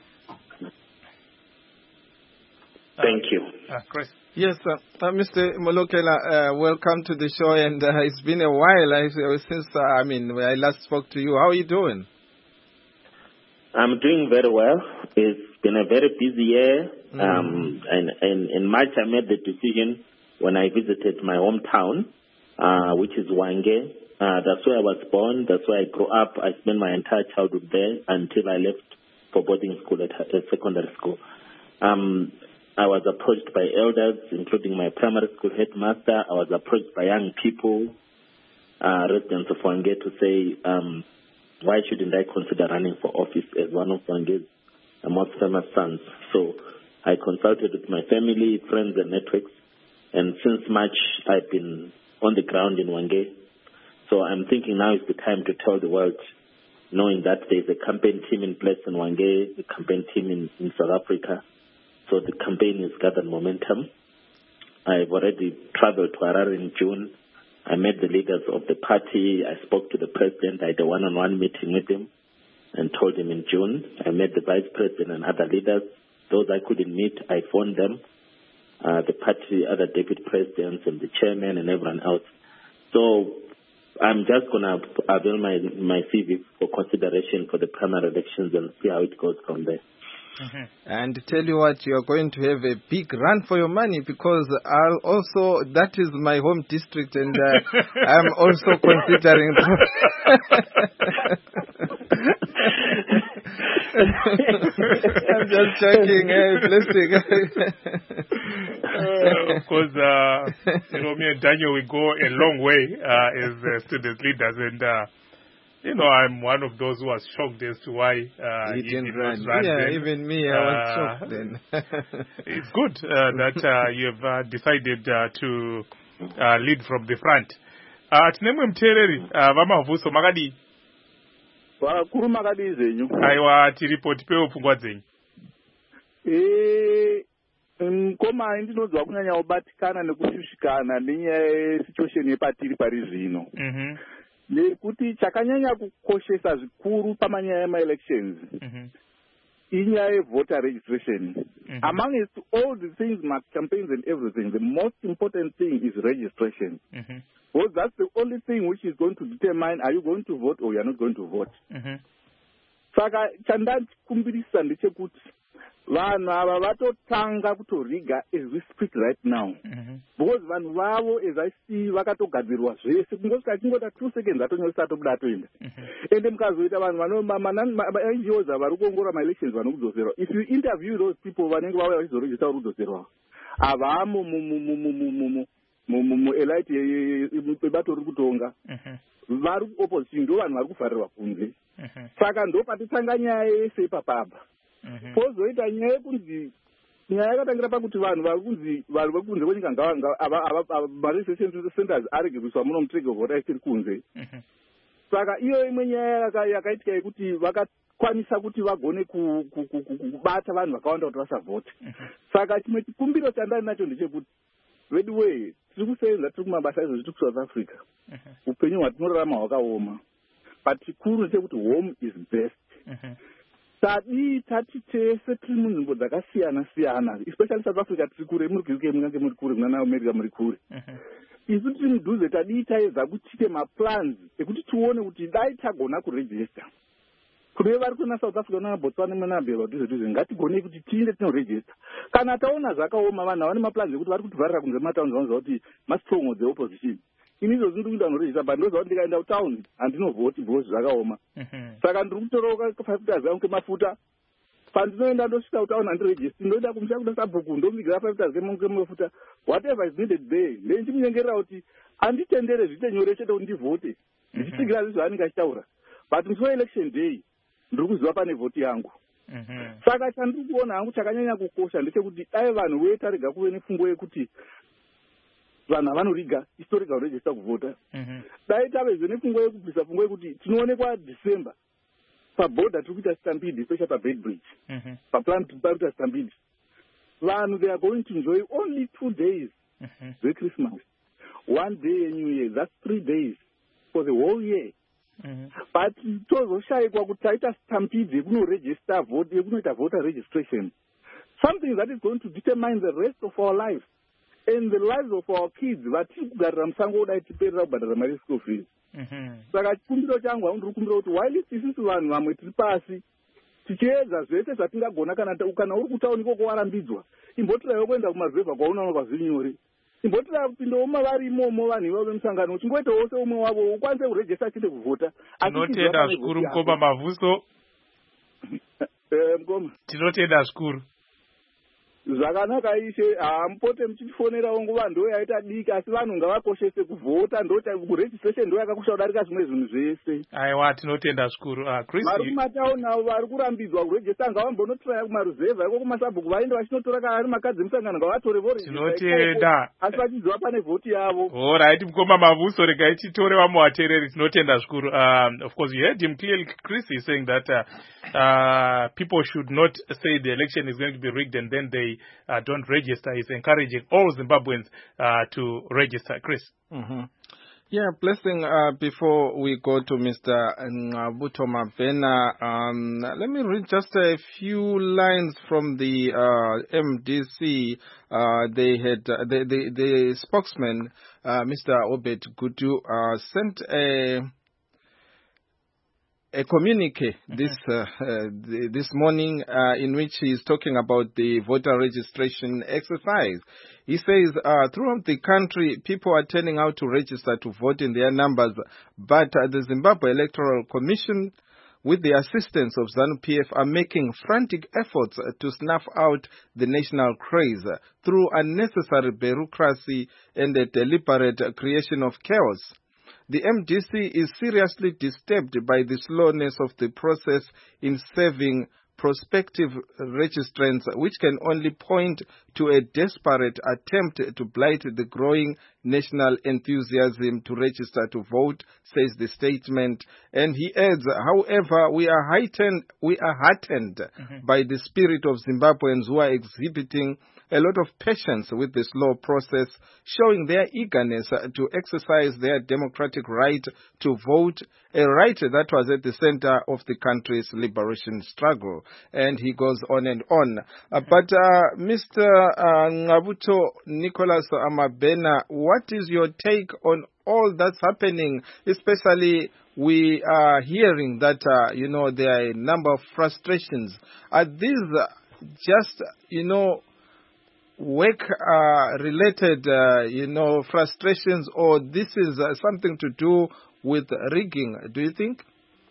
Thank you. Uh, Chris. Yes, uh, uh, Mister Molokela, uh, welcome to the show, and uh, it's been a while I, since, uh, I mean, I last spoke to you. How are you doing? I'm doing very well. It's been a very busy year, mm. um, and, and in March I made the decision when I visited my hometown, uh, which is Hwange. Uh, that's where I was born, that's where I grew up. I spent my entire childhood there until I left for boarding school at, at secondary school. Um, I was approached by elders, including my primary school headmaster. I was approached by young people, uh, residents of Hwange, to say, um, why shouldn't I consider running for office as one of Hwange's most famous sons? So I consulted with my family, friends, and networks. And since March, I've been on the ground in Hwange. So I'm thinking now is the time to tell the world, knowing that there's a campaign team in place in Hwange, a campaign team in, in South Africa. So the campaign has gathered momentum. I've already traveled to Harare in June. I met the leaders of the party. I spoke to the president. I had a one-on-one meeting with him and told him in June. I met the vice president and other leaders. Those I couldn't meet, I phoned them, uh, the party, other deputy presidents and the chairman and everyone else. So I'm just going to avail my, my C V for consideration for the primary elections and see how it goes from there. Mm-hmm. And tell you what, you're going to have a big run for your money, because I'll also, that is my home district, and uh, I'm also considering. I'm just joking, hey, blessing. uh, of course, uh, you know, me and Daniel, we go a long way uh, as uh, student leaders, and uh, you know, I'm one of those who was shocked as to why uh, he, he didn't did run. not run. Yeah, then. even me, I was uh, shocked then. It's good uh, that uh, you have uh, decided uh, to uh, lead from the front. Uh, tinemwe mtereri uh, vamavhuso makadi vakuru makadi zenyu aiwa tiripoti peo pfungwa dzenyu. Eh, Mukoma ndinonzwa kunyanya kubatikana nekushushikana nenyaya yesituation yepatiri pari zvino. Nekuti chakanyanya kukoshesa zvikuru pamanyaya ema-elections inyaya yevoter registration. Amongst all the things, mark campaigns and everything, the most important thing is registration. Because that's the only thing which is going to determine are you going to vote or you are not going to vote. Saka chandakumbirisa ndechekuti vanhu ava vatotanga kutoriga as we speak right now. Because vanhu vavo as I see vakatogadzirwa zvese kungosvika chingota two seconds atonyoresa atobuda atoenda. Ende mukazoita vanhu vano-N G Os vari kuongorora ma-elections vanokudzoserwa. If you interview those people vanenge vauya vachizorejista vari kudzoserwa havamo mu-elite yebato riri kutonga. Vari ku-opposition ndo vanhu vari kuvharirwa kunze. Saka ndo patitsanga nyaya yese ipapapa. Pozoita nyaya yekunzi nyaya yakatangira pakuti vanhu vari kunzi vari vekunze kwenyika ma-registration centers aregerwiswa muno mutege vhota isiri kunze. Saka iyo imwe nyaya yakaitika yekuti vakakwanisa kuti vagone kubata vanhu vakawanda kuti vasavhota. Saka chimwe chikumbiro chandari nacho ndechekuti vedu wei tiri kusenza tiri kumabasa izvo zviti kuSouth Africa. Upenyu hwatinorarama hwakaoma. But chikuru ndechekuti home is best. Tadi tati tese tiri munzvimbo dzakasiyana siyana, especially South Africa tiri kure, muri ku U K mungange muri kure, muna America muri kure. Isu tiri mudhuze tadi taedza kuchite maplans ekuti tione kuti dai tagona kuregister. Kune vari kuna South Africa na Botswana neNamibia dhuze dhuze ngatigone kuti tiinde tinoregister. Kana taona zvakaoma vanhu vane maplans ekuti vari kutivharira kunze mataundi vanonzwa kuti mastrong the opposition. Inizo zvinhu ndikuita noregister but ndoziva kuti ndikaenda kutaundi handinovhoti because zvakaoma. Saka ndiri kutoroka five zangu kemafuta pandinoenda ndosvika kutaona handiregistri ndoenda kumusha kuda sabhuku ndomigira five kemafuta whatever is needed there. Ndendimunyengerera kuti anditendere zviite nyore chete kuti ndivhote ndichisigira zvi zvaanenge achitaura but musi weelection day ndiri kuziva pane vhoti yangu. Saka chandiri kuona hangu chakanyanya kukosha ndechekuti dai vanhu vetarega kuve nefungo yekuti vanhu vanoriga historical kuregister kuvhota. Dai tavezve nefungo yekubvisa fungo yekuti tinoonekwa December paborder tiri kuita stampede especially paBedbridge. Paplan tiri kuita stampede. Vanhu they are going to enjoy only two days the Christmas. One day a New Year. That's three days for the whole year. But tozoshayikwa kuti taita stampede yekunoregister vote yekunoita voter registration. Something that is going to determine the rest of our lives. And the lives of our kids vatiri kugarira musango kudai tiperera kubhadhara mari school fees. Saka chikumbiro changu hangu ndiri kukumbira kuti while isusu vanhu vamwe tiri pasi tichiedza zvese zvatingagona kana kana uri kutauni koko warambidzwa imbotirawo kuenda kumavhevha kwaunaona kwazviri nyore. Imbotira kupindawo mavari imomo vanhu ivavo vemusangano uchingoitawo seumwe wavo ukwanise kuregista chete kuvhota. Tinotenda zvikuru Mukoma Mavhuso. Mukoma tinotenda zvikuru. Zvakanaka ishe hampote muchitifonerawo nguva ndo yaita diki asi vanhu ngavakoshese kuvhota ndoti kuregistration ndo yakakosha kudarika zvimwe zvinhu zvese. Aiwa tinotenda zvikuru. Chris vari kumatauni avo vari kurambidzwa kuregista ngavambonotiraya kumaruzevha iko kumasabhuku vaende vachinotora kana ari makadzi emusangano ngavatore voregista. Tinotenda asi vachiziva pane vhoti yavo. Alright Mukoma Mavhuso regai titore vamwe vateereri tinotenda zvikuru. Um, of course you heard him clearly. Chris is saying that uh, uh, people should not say the election is going to be rigged and then they Uh, don't register. He's encouraging all Zimbabweans uh, to register. Chris. Mm-hmm. Yeah, blessing. Uh, before we go to Mister Ngqabutho Mabhena, um, let me read just a few lines from the uh, M D C. Uh, they had uh, the, the the spokesman, uh, Mister Obed Gudu, uh, sent a. a communique this uh, uh, this morning uh, in which he is talking about the voter registration exercise. He says uh, throughout the country, people are turning out to register to vote in their numbers, but uh, the Zimbabwe Electoral Commission, with the assistance of ZANU-P F, are making frantic efforts to snuff out the national craze through unnecessary bureaucracy and a deliberate creation of chaos. The M D C is seriously disturbed by the slowness of the process in serving prospective registrants, which can only point to a desperate attempt to blight the growing national enthusiasm to register to vote, says the statement. And he adds, however, we are heightened, we are heartened mm-hmm. by the spirit of Zimbabweans who are exhibiting a lot of patience with the slow process, showing their eagerness to exercise their democratic right to vote, a right that was at the center of the country's liberation struggle. And he goes on and on. Uh, but uh, Mister Uh, Ngabuto Nicholas Amabena, what is your take on all that's happening? Especially we are hearing that, uh, you know, there are a number of frustrations. Are these uh, just, you know, work-related, uh, uh, you know, frustrations, or this is uh, something to do with rigging, do you think?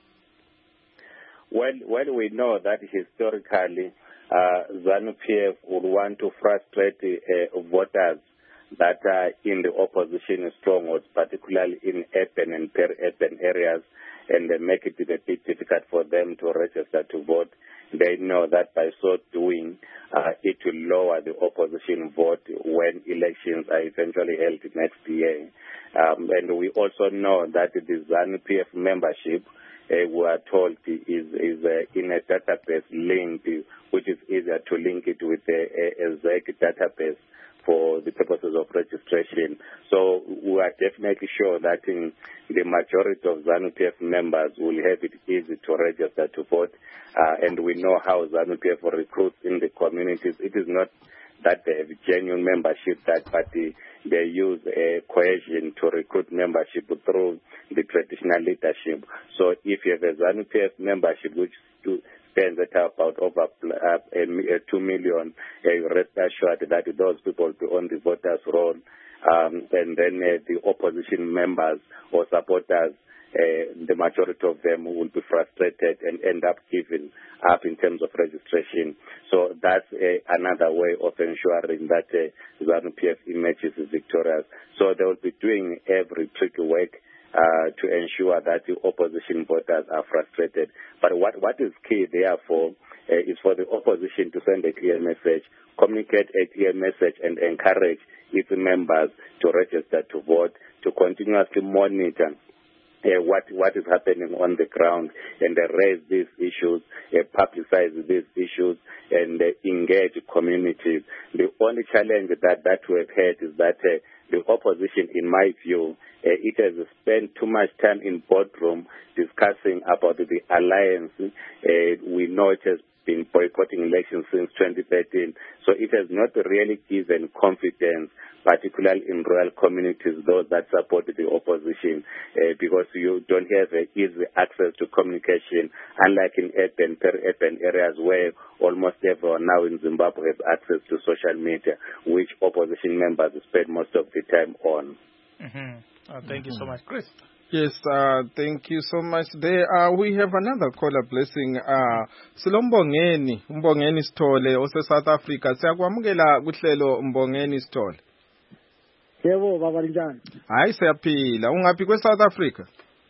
Well, well, we know that historically uh, ZANU-P F would want to frustrate uh, voters that are in the opposition strongholds, particularly in urban and peri-urban areas, and uh, make it a bit difficult for them to register to vote. They know that by so doing, uh, it will lower the opposition vote when elections are eventually held next year. Um, and we also know that the ZANU-P F membership, uh, we are told, is, is uh, in a database linked, which is easier to link it with a, a, a Z E C database for the purposes of registration. So we are definitely sure that in the majority of ZANU-P F members will have it easy to register to vote. Uh, and we know how ZANU-P F recruits in the communities. It is not that they have genuine membership, that party, they use a coercion to recruit membership through the traditional leadership. So if you have a ZANU-P F membership, which to stands at about over uh, a, a two million, uh, rest assured that those people will be on the voters' roll, um, and then uh, the opposition members or supporters, uh, the majority of them will be frustrated and end up giving up in terms of registration. So that's uh, another way of ensuring that uh, ZANU-P F emerges victorious. So they will be doing every tricky work Uh, to ensure that the opposition voters are frustrated. But what, what is key, therefore, uh, is for the opposition to send a clear message, communicate a clear message, and encourage its members to register to vote, to continuously monitor Uh, what what is happening on the ground, and uh, raise these issues, uh, publicize these issues, and uh, engage communities. The only challenge that, that we have had is that uh, the opposition, in my view, uh, it has spent too much time in boardroom discussing about the alliance. Uh, we know it has been boycotting elections since twenty thirteen, so it has not really given confidence, particularly in rural communities, those that support the opposition, uh, because you don't have uh, easy access to communication, unlike in urban, peri-urban areas where almost everyone now in Zimbabwe has access to social media, which opposition members spend most of the time on. Mm-hmm. Uh, thank you so much, Chris. Yes, uh, thank you so much. There, uh, we have another caller, Blessing. Uh, Silombongeni, Mbongeni Stole, ose South Africa. Siyakwamukela kuhlelo Mbongeni Stole. Yebo baba linjani? Hayi siyaphila. Ungaphi kwe South Africa?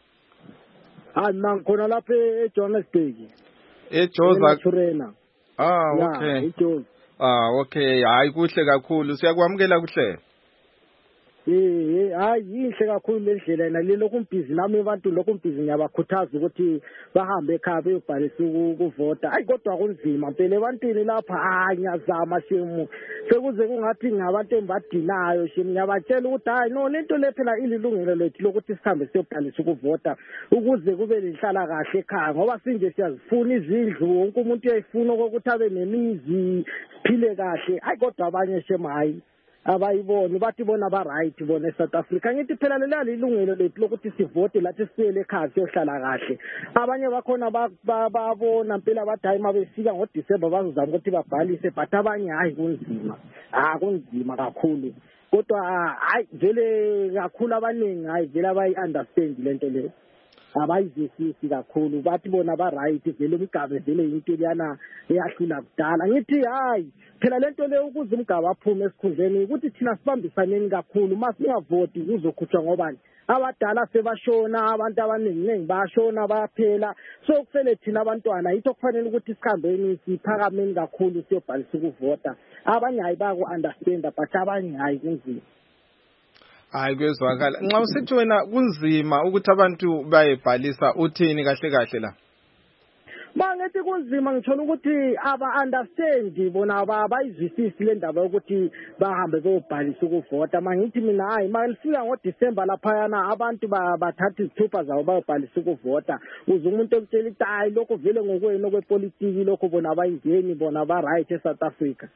Ah, ngikhona lapha eJohannesburg. eJoza. Ah, okay. Yeah, eJoza. Ah, okay. Hayi kuhle kakhulu. Siyakwamukela kuhlelo. Eh, hayi yinhle kakhulu lendlela yena lelokhu mbhizi nami abantu lokhu mbhizi ngiyabakhuthaza ukuthi bahambe ekhaya beyobhalisa ukuvota. Hayi kodwa kunzima phela ebantwini lapha hayi ngiyazama shemu. Sekuze kungathi ngabantu embadinayo shemu ngiyabatshela ukuthi hayi no lento le phela ililungelo lethu lokuthi sihambe siyobhalisa ukuvota ukuze kube lihlala kahle ekhaya ngoba sinje siyazifuna izindlu wonke umuntu uyayifuna ukuthi abe nemizi siphile kahle. Hayi kodwa abanye shemu hayi abayibona bathi bona ba right bona eSouth Africa ngithi phela leli ilungelo lethu lokuthi sivote lathi siyele ekhaya siyohlala kahle. Abanye bakhona babona impela bathi hayi mabefika ngoDisemba bazozama ukuthi babhalise but abanye hayi kunzima. Ah kunzima kakhulu. Kodwa hayi vele kakhulu abaningi hayi vele abayi understand lento le. Abayizwisisi kakhulu bathi bona ba right vele umgabe vele into liyana eyahlula kudala. Ngithi hayi phela lento le ukuze umgaba aphume esikhundleni ukuthi thina sibambisaneni kakhulu masingavoti kuzokhutshwa ngobani abadala sebashona abantu abaningi nengi bashona bayaphela so kufele thina abantwana yitho kufanele ukuthi sikhambeni siphakameni kakhulu siyobhalisa ukuvota. Abanye hayi baku understand but abanye hayi kunzima. hayi kwezwakala nxa usithi wena kunzima ukuthi abantu bayebhalisa uthini kahle kahle la Mangithi kunzima ngithola ukuthi aba understand bona abayizwisisi le ndaba ukuthi bahambe beyobhalisa ukuvota mangithi mina hayi malifika ngoDecember lapha yana abantu bathatha izithupha zawo bayobhalisa ukuvota uze umuntu okutshela ukuthi hayi lokho vele ngokwena kwepolitiki lokho bona abayingeni bona ba right eSouth Africa.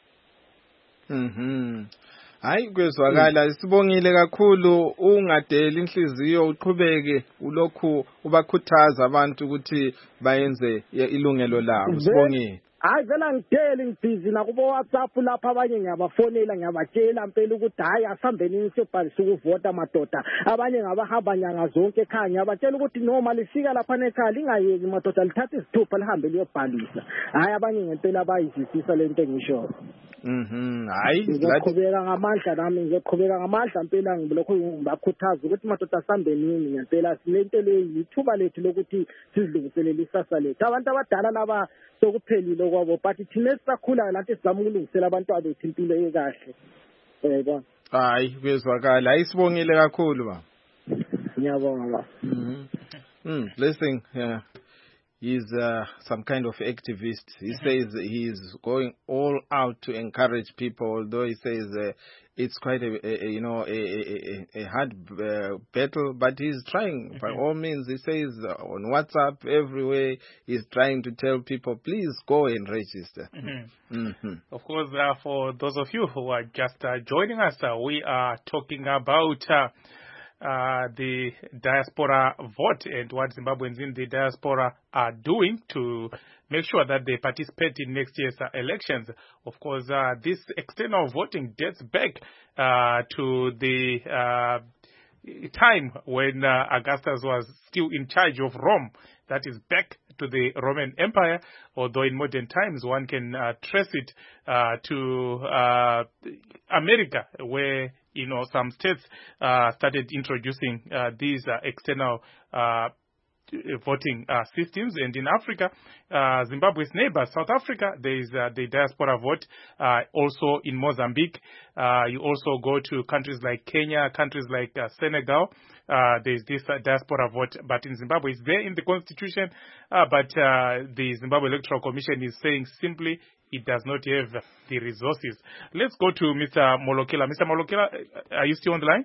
Mhm. Hayi kwezwakala sibongile kakhulu ungadeli inhliziyo uqhubeke ulokhu ubakhuthaza abantu ukuthi bayenze ilungelo labo sibongile. Hayi vela ngideli ngibhizi nakubo WhatsApp lapha abanye ngiyabafonela ngiyabatshela impela ukuthi hayi asambeni nisebhalisa ukuvota madoda abanye ngabahamba nyanga zonke ekhaya ngiyabatshela ukuthi noma lifika lapha nekhaya lingayeki madoda lithatha izithupha lihambe liyobhalisa hayi abanye ngempela abayizwisisa lento engisho. Mhm hayi ngizoqhubeka ngamandla nami ngizoqhubeka ngamandla impela ngilokho ngibakhuthaza ukuthi madoda asambenini ngempela silento le yithuba lethu lokuthi sizilungiselele isasa lethu abantu abadala laba sokuphelile kwabo but thina sisakhula nathi sizama ukulungisela abantu abethu impilo ekahle yebo hayi kwezwakala hayi sibongile kakhulu ba ngiyabonga ba mhm mm blessing yeah. He's uh, some kind of activist. He says he's going all out to encourage people, although he says uh, it's quite a, a, a you know a, a, a hard uh, battle, but he's trying by all means. He says uh, on WhatsApp everywhere he's trying to tell people, please go and register. Mm-hmm. Mm-hmm. Of course, uh, for those of you who are just uh, joining us, uh, we are talking about uh, Uh, the diaspora vote and what Zimbabweans in the diaspora are doing to make sure that they participate in next year's uh, elections. Of course, uh, this external voting dates back uh, to the uh, time when uh, Augustus was still in charge of Rome. That is back to the Roman Empire, although in modern times one can uh, trace it uh, to uh, America, where you know some states uh, started introducing uh, these uh, external uh, voting uh, systems. And in Africa, uh, Zimbabwe's neighbor, South Africa, there is uh, the diaspora vote. Uh, also in Mozambique, uh, you also go to countries like Kenya, countries like uh, Senegal. Uh, there is this uh, diaspora vote, but in Zimbabwe, it's there in the constitution. Uh, but uh, the Zimbabwe Electoral Commission is saying simply it does not have the resources. Let's go to Mister Molokela. Mister Molokela, are you still on the line?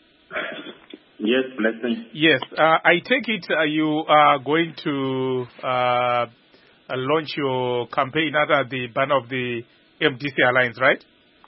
Yes, blessing. Yes, uh, I take it uh, you are going to uh, launch your campaign under the banner of the M D C Alliance, right?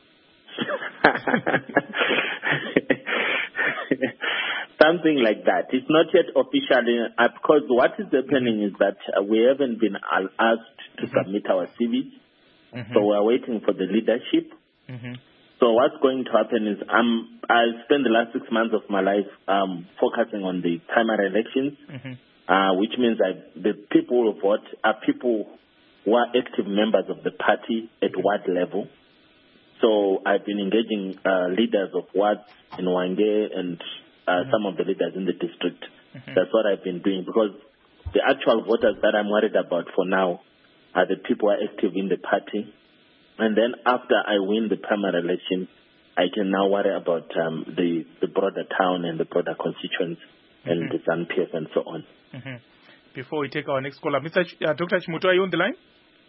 Something like that. It's not yet officially, uh, because what is happening is that uh, we haven't been asked to mm-hmm. submit our C Vs, mm-hmm. so we're waiting for the leadership. Mm-hmm. So what's going to happen is um, I spent the last six months of my life um, focusing on the primary elections, mm-hmm. uh, which means that the people who vote are people who are active members of the party at ward level. So I've been engaging uh, leaders of wards in Wange and uh, mm-hmm. some of the leaders in the district. Mm-hmm. That's what I've been doing, because the actual voters that I'm worried about for now are the people who are active in the party. And then after I win the primary election, I can now worry about um, the, the broader town and the broader constituents mm-hmm. and the Zanu P F and so on. Mm-hmm. Before we take our next caller, Mister Ch- uh, Doctor Chimutu, are you on the line?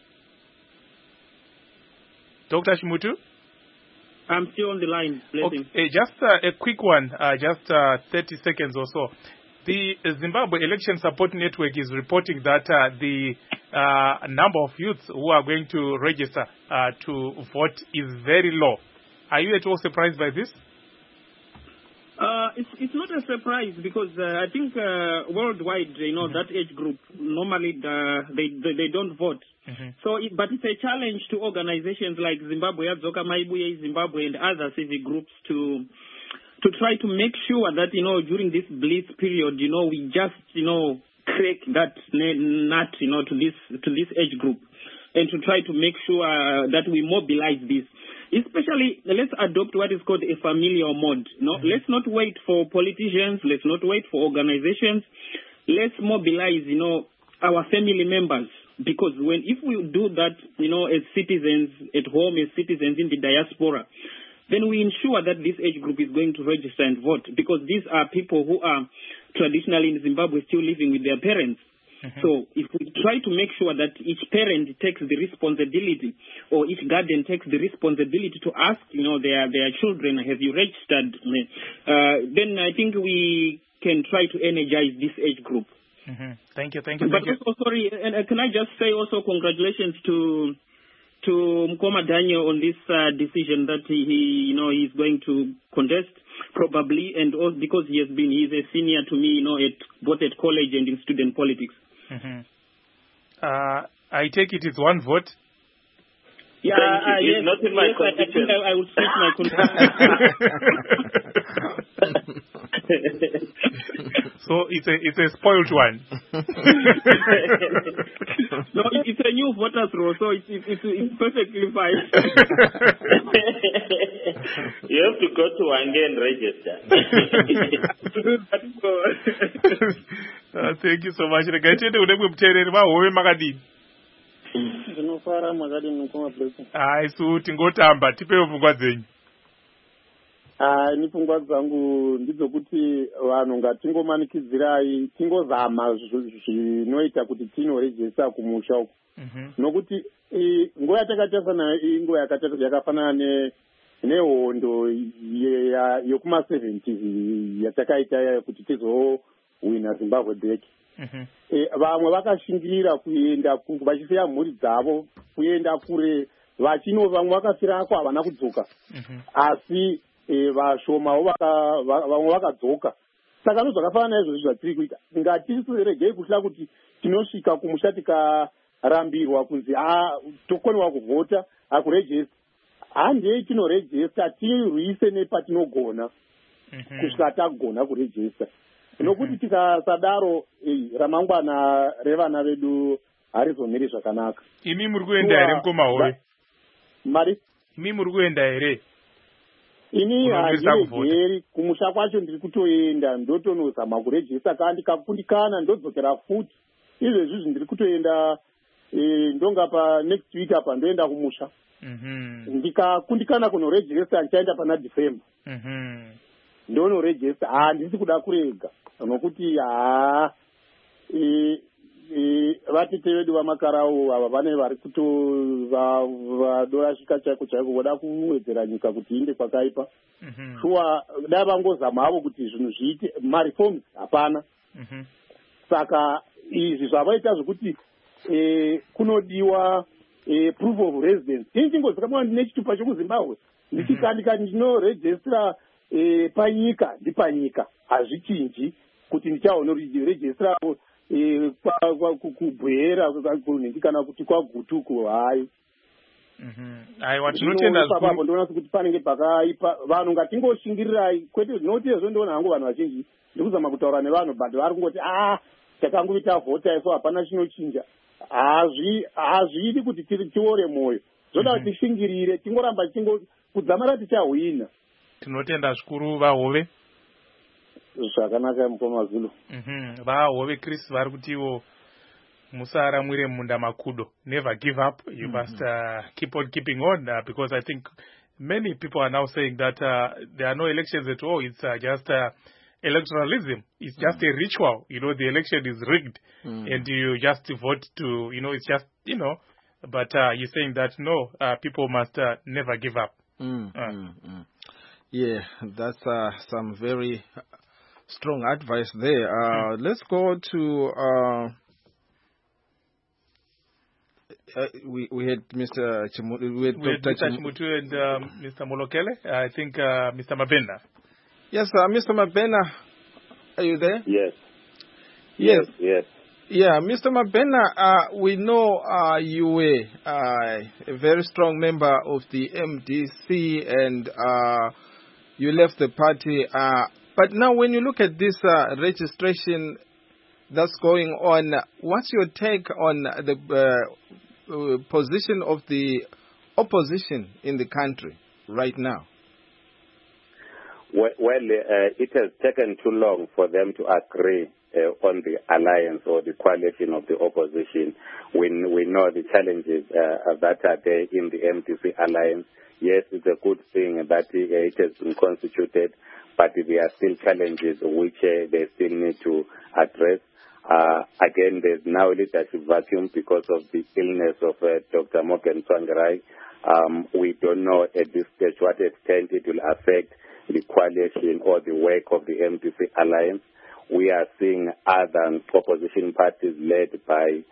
Doctor Chimutu? I'm still on the line. Okay, hey, just uh, a quick one, uh, just uh, thirty seconds or so. The Zimbabwe Election Support Network is reporting that uh, the uh, number of youths who are going to register uh, to vote is very low. Are you at all surprised by this? Uh, it's it's not a surprise, because uh, I think uh, worldwide, you know, mm-hmm. that age group normally uh, they, they they don't vote. Mm-hmm. So, it, but it's a challenge to organizations like Zimbabwe Adzoka Maibuye Zimbabwe and other civic groups to to try to make sure that, you know, during this blitz period, you know, we just, you know, crack that nut, you know, to this to this age group, and to try to make sure uh, that we mobilize this. Especially, let's adopt what is called a familial mode. No, mm-hmm. Let's not wait for politicians. Let's not wait for organizations. Let's mobilize, you know, our family members. Because when if we do that, you know, as citizens at home, as citizens in the diaspora, then we ensure that this age group is going to register and vote, because these are people who are traditionally in Zimbabwe still living with their parents. Mm-hmm. So if we try to make sure that each parent takes the responsibility, or each guardian takes the responsibility to ask, you know, their their children, have you registered? Uh, then I think we can try to energize this age group. Mm-hmm. Thank you, thank you. But thank also, you. sorry, and uh, can I just say also congratulations to to Mkoma Daniel on this uh, decision that he, he, you know, he's going to contest probably, and also because he has been, he's a senior to me, you know, at both at college and in student politics. Mm-hmm. Uh, I take it it's one vote. Yeah, uh, yes, not in my yes, I, I think I, I would switch my So it's a it's a spoiled one. No, it, it's a new voters roll, so it's it's, it's perfectly fine. You have to go to Wange and register. uh, thank you so much. Regaitende unenge muteereri vahove makadini. Ndinofara makadini mukoma blessing. Hai su tingotamba tipewo pfungwa dzenyu. Ah, ni pfungwa dzangu ndidzokuti vanhu ngatingomanikidzirai tingozama zvinoita kuti tinorejesa kumusha uko. Nokuti nguva yatakatarisana nayo nguva yakafanana nehondo yekuma seventies yatakaita kuti tizowina Zimbabwe back. Vamwe vakashingirira kuenda vachisiya mhuri dzavo kuenda kure vachino vamwe vakafirako havana kudzoka asi vashomawo vamwe vakadzoka. Saka ndozvakafanana naizvozvo zvatiri kuita. Ngatiregei kuhla kuti tinosvika kumusha tikarambirwa kunzi tokoniwa kuvhota hakurejesta. Handei tinorejesta tirwise nepatinogona kusvika tagona kurejesta. Nokuti tikasadaro ramangwana revana vedu harizomiri zvakanaka. Imi muri kuenda here mukoma hove? Mari? Imi muri kuenda here? Ini handiregeri kumusha kwacho ndiri kutoenda ndotonozama kurejesta kandi ndikakundikana ndodzokera futi. Izvezvi ndiri kutoenda ndonga pa next week apa ndoenda kumusha. Ndikakundikana kunorejesta ndichaenda pana December. Ndonorejesta handisi kuda kurega nokuti haa vatete vedu vamakarau ava vane vari kutovadorashika chaiko chaiko voda kuwedzera nyika kuti inde kwakaipa. Shuwa dai vangozama havo kuti zvinhu zviite mareforms hapana. Saka izvi zvavaita zvokuti kunodiwa proof of residence. Ini chingozikamwa ndine chitupa chokuzimbabwe ndichikandika ndinorejestira panyika ndipanyika hazvichinji kuti ndichaonorejestira kubwera kunhingi kana kuti kwagutuku hai. Aiwa tinotenda zvapo ndoona kuti panenge pakaipa. Vanhu ngatingoshingirirai kwete zvinoti izvo ndoona hangu vanhu vazhinji ndikuzama kutaura nevanhu but vari kungoti ah takangoita vhota iso hapana chinochinja. Hazvidi kuti tiore mwoyo. Zvoda kuti tishingirire tingoramba kudzamara tichahwina. Tinotenda zvikuru vahove. Zvakanaka mukoma Zulu. Vahove Chris vari kutiwo musaramwire munda makudo. Never give up. You mm-hmm. must uh, keep on keeping on uh, because I think many people are now saying that uh, there are no elections at all. It's uh, just uh, electoralism. It's just mm. a ritual. You know, the election is rigged mm. and you just vote to, you know, it's just, you know, but uh, you're saying that no, uh, people must uh, never give up. Mm. Uh. Mm. Mm. Yeah, that's uh, some very strong advice there. Uh, mm. Let's go to, uh, uh, we we had Mister Chimutu, we had we had Mister Chimutu and um, Mister Molokele. I think uh, Mister Mabena. Yes, uh, Mister Mabena, are you there? Yes. Yes. Yes. Yeah, Mister Mabena, uh, we know uh, you were uh, a very strong member of the M D C and uh, you left the party. Uh, but now when you look at this uh, registration that's going on, what's your take on the uh, uh, position of the opposition in the country right now? Well, well uh, it has taken too long for them to agree uh, on the alliance or the coalition of the opposition. We, we know the challenges uh, that are there in the M D C alliance. Yes, it's a good thing that it has been constituted, but there are still challenges which uh, they still need to address. Uh, again, there's now a leadership vacuum because of the illness of uh, Doctor Morgan Tsvangirai. Um, we don't know at this stage what extent it will affect the coalition or the work of the M D C alliance. We are seeing other opposition parties led by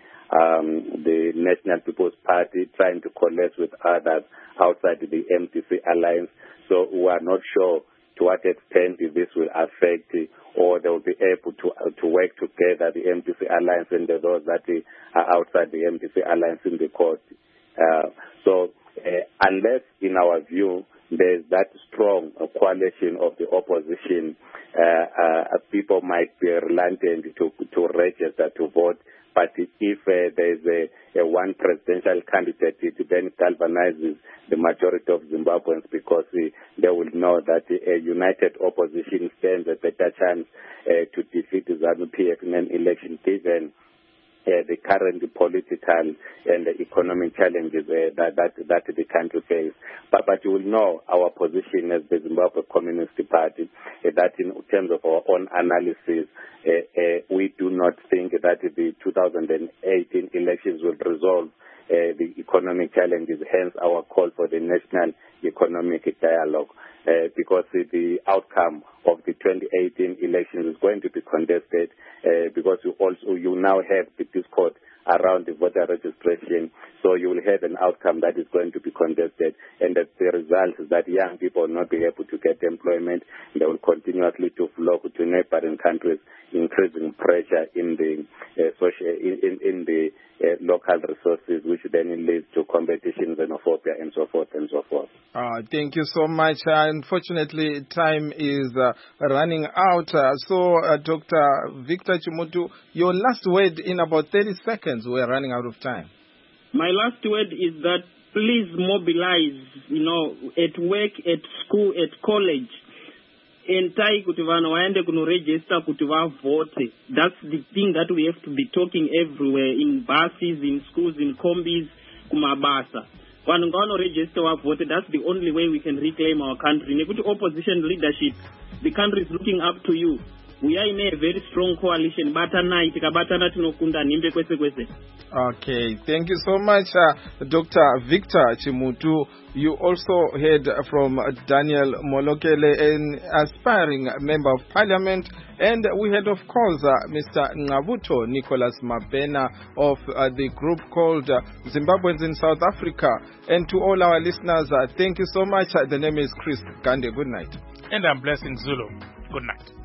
um, the National People's Party trying to coalesce with others outside the M D C alliance. So we are not sure to what extent this will affect or they will be able to uh, to work together, the M D C alliance and the, those that are outside the M D C alliance in the court. Uh, so uh, unless, in our view, there's that strong uh, coalition of the opposition, uh, uh, people might be reluctant to, to register to vote. But if uh, there's a, a one presidential candidate, it then galvanizes the majority of Zimbabweans because uh, they will know that a united opposition stands a better chance uh, to defeat the ZANU-P F in an election, given uh, the current political and the economic challenges uh, that, that that the country faces. But, but you will know our position as the Zimbabwe Communist Party, uh, that in terms of our own analysis, Uh, uh, we do not think that the two thousand eighteen elections will resolve uh, the economic challenges, hence our call for the national economic dialogue, uh, because the outcome of the twenty eighteen elections is going to be contested, uh, because you also you now have the discord around the voter registration, so you will have an outcome that is going to be contested, and that the result is that young people will not be able to get employment. They will continuously to flock to neighboring countries, increasing pressure in the uh, social in, in, in the uh, local resources, which then leads to competition, xenophobia, and so forth and so forth. Uh, thank you so much. Uh, unfortunately, time is uh, running out. Uh, so, uh, Doctor Victor Chimutu, your last word in about thirty seconds. We're running out of time. My last word is that please mobilize, you know, at work, at school, at college. Entai kuti vanhu vaende kunoregister kuti vavote. That's the thing that we have to be talking everywhere, in buses, in schools, in combis, kumabasa. Vanhu ngavanoregister vavote. That's the only way we can reclaim our country. Nekuti opposition leadership, the country is looking up to you. We are in a very strong coalition. Batanai, tikabatana tinokunda nimbe kwese kwese. Okay, thank you so much, uh, Doctor Victor Chimutu. You also heard from Daniel Molokele, an aspiring member of parliament, and we had, of course, uh, Mister Ngavuto Nicholas Mabena of uh, the group called uh, Zimbabweans in South Africa. And to all our listeners, uh, thank you so much. Uh, the name is Chris Gande. Good night. And I'm Blessing Zulu. Good night.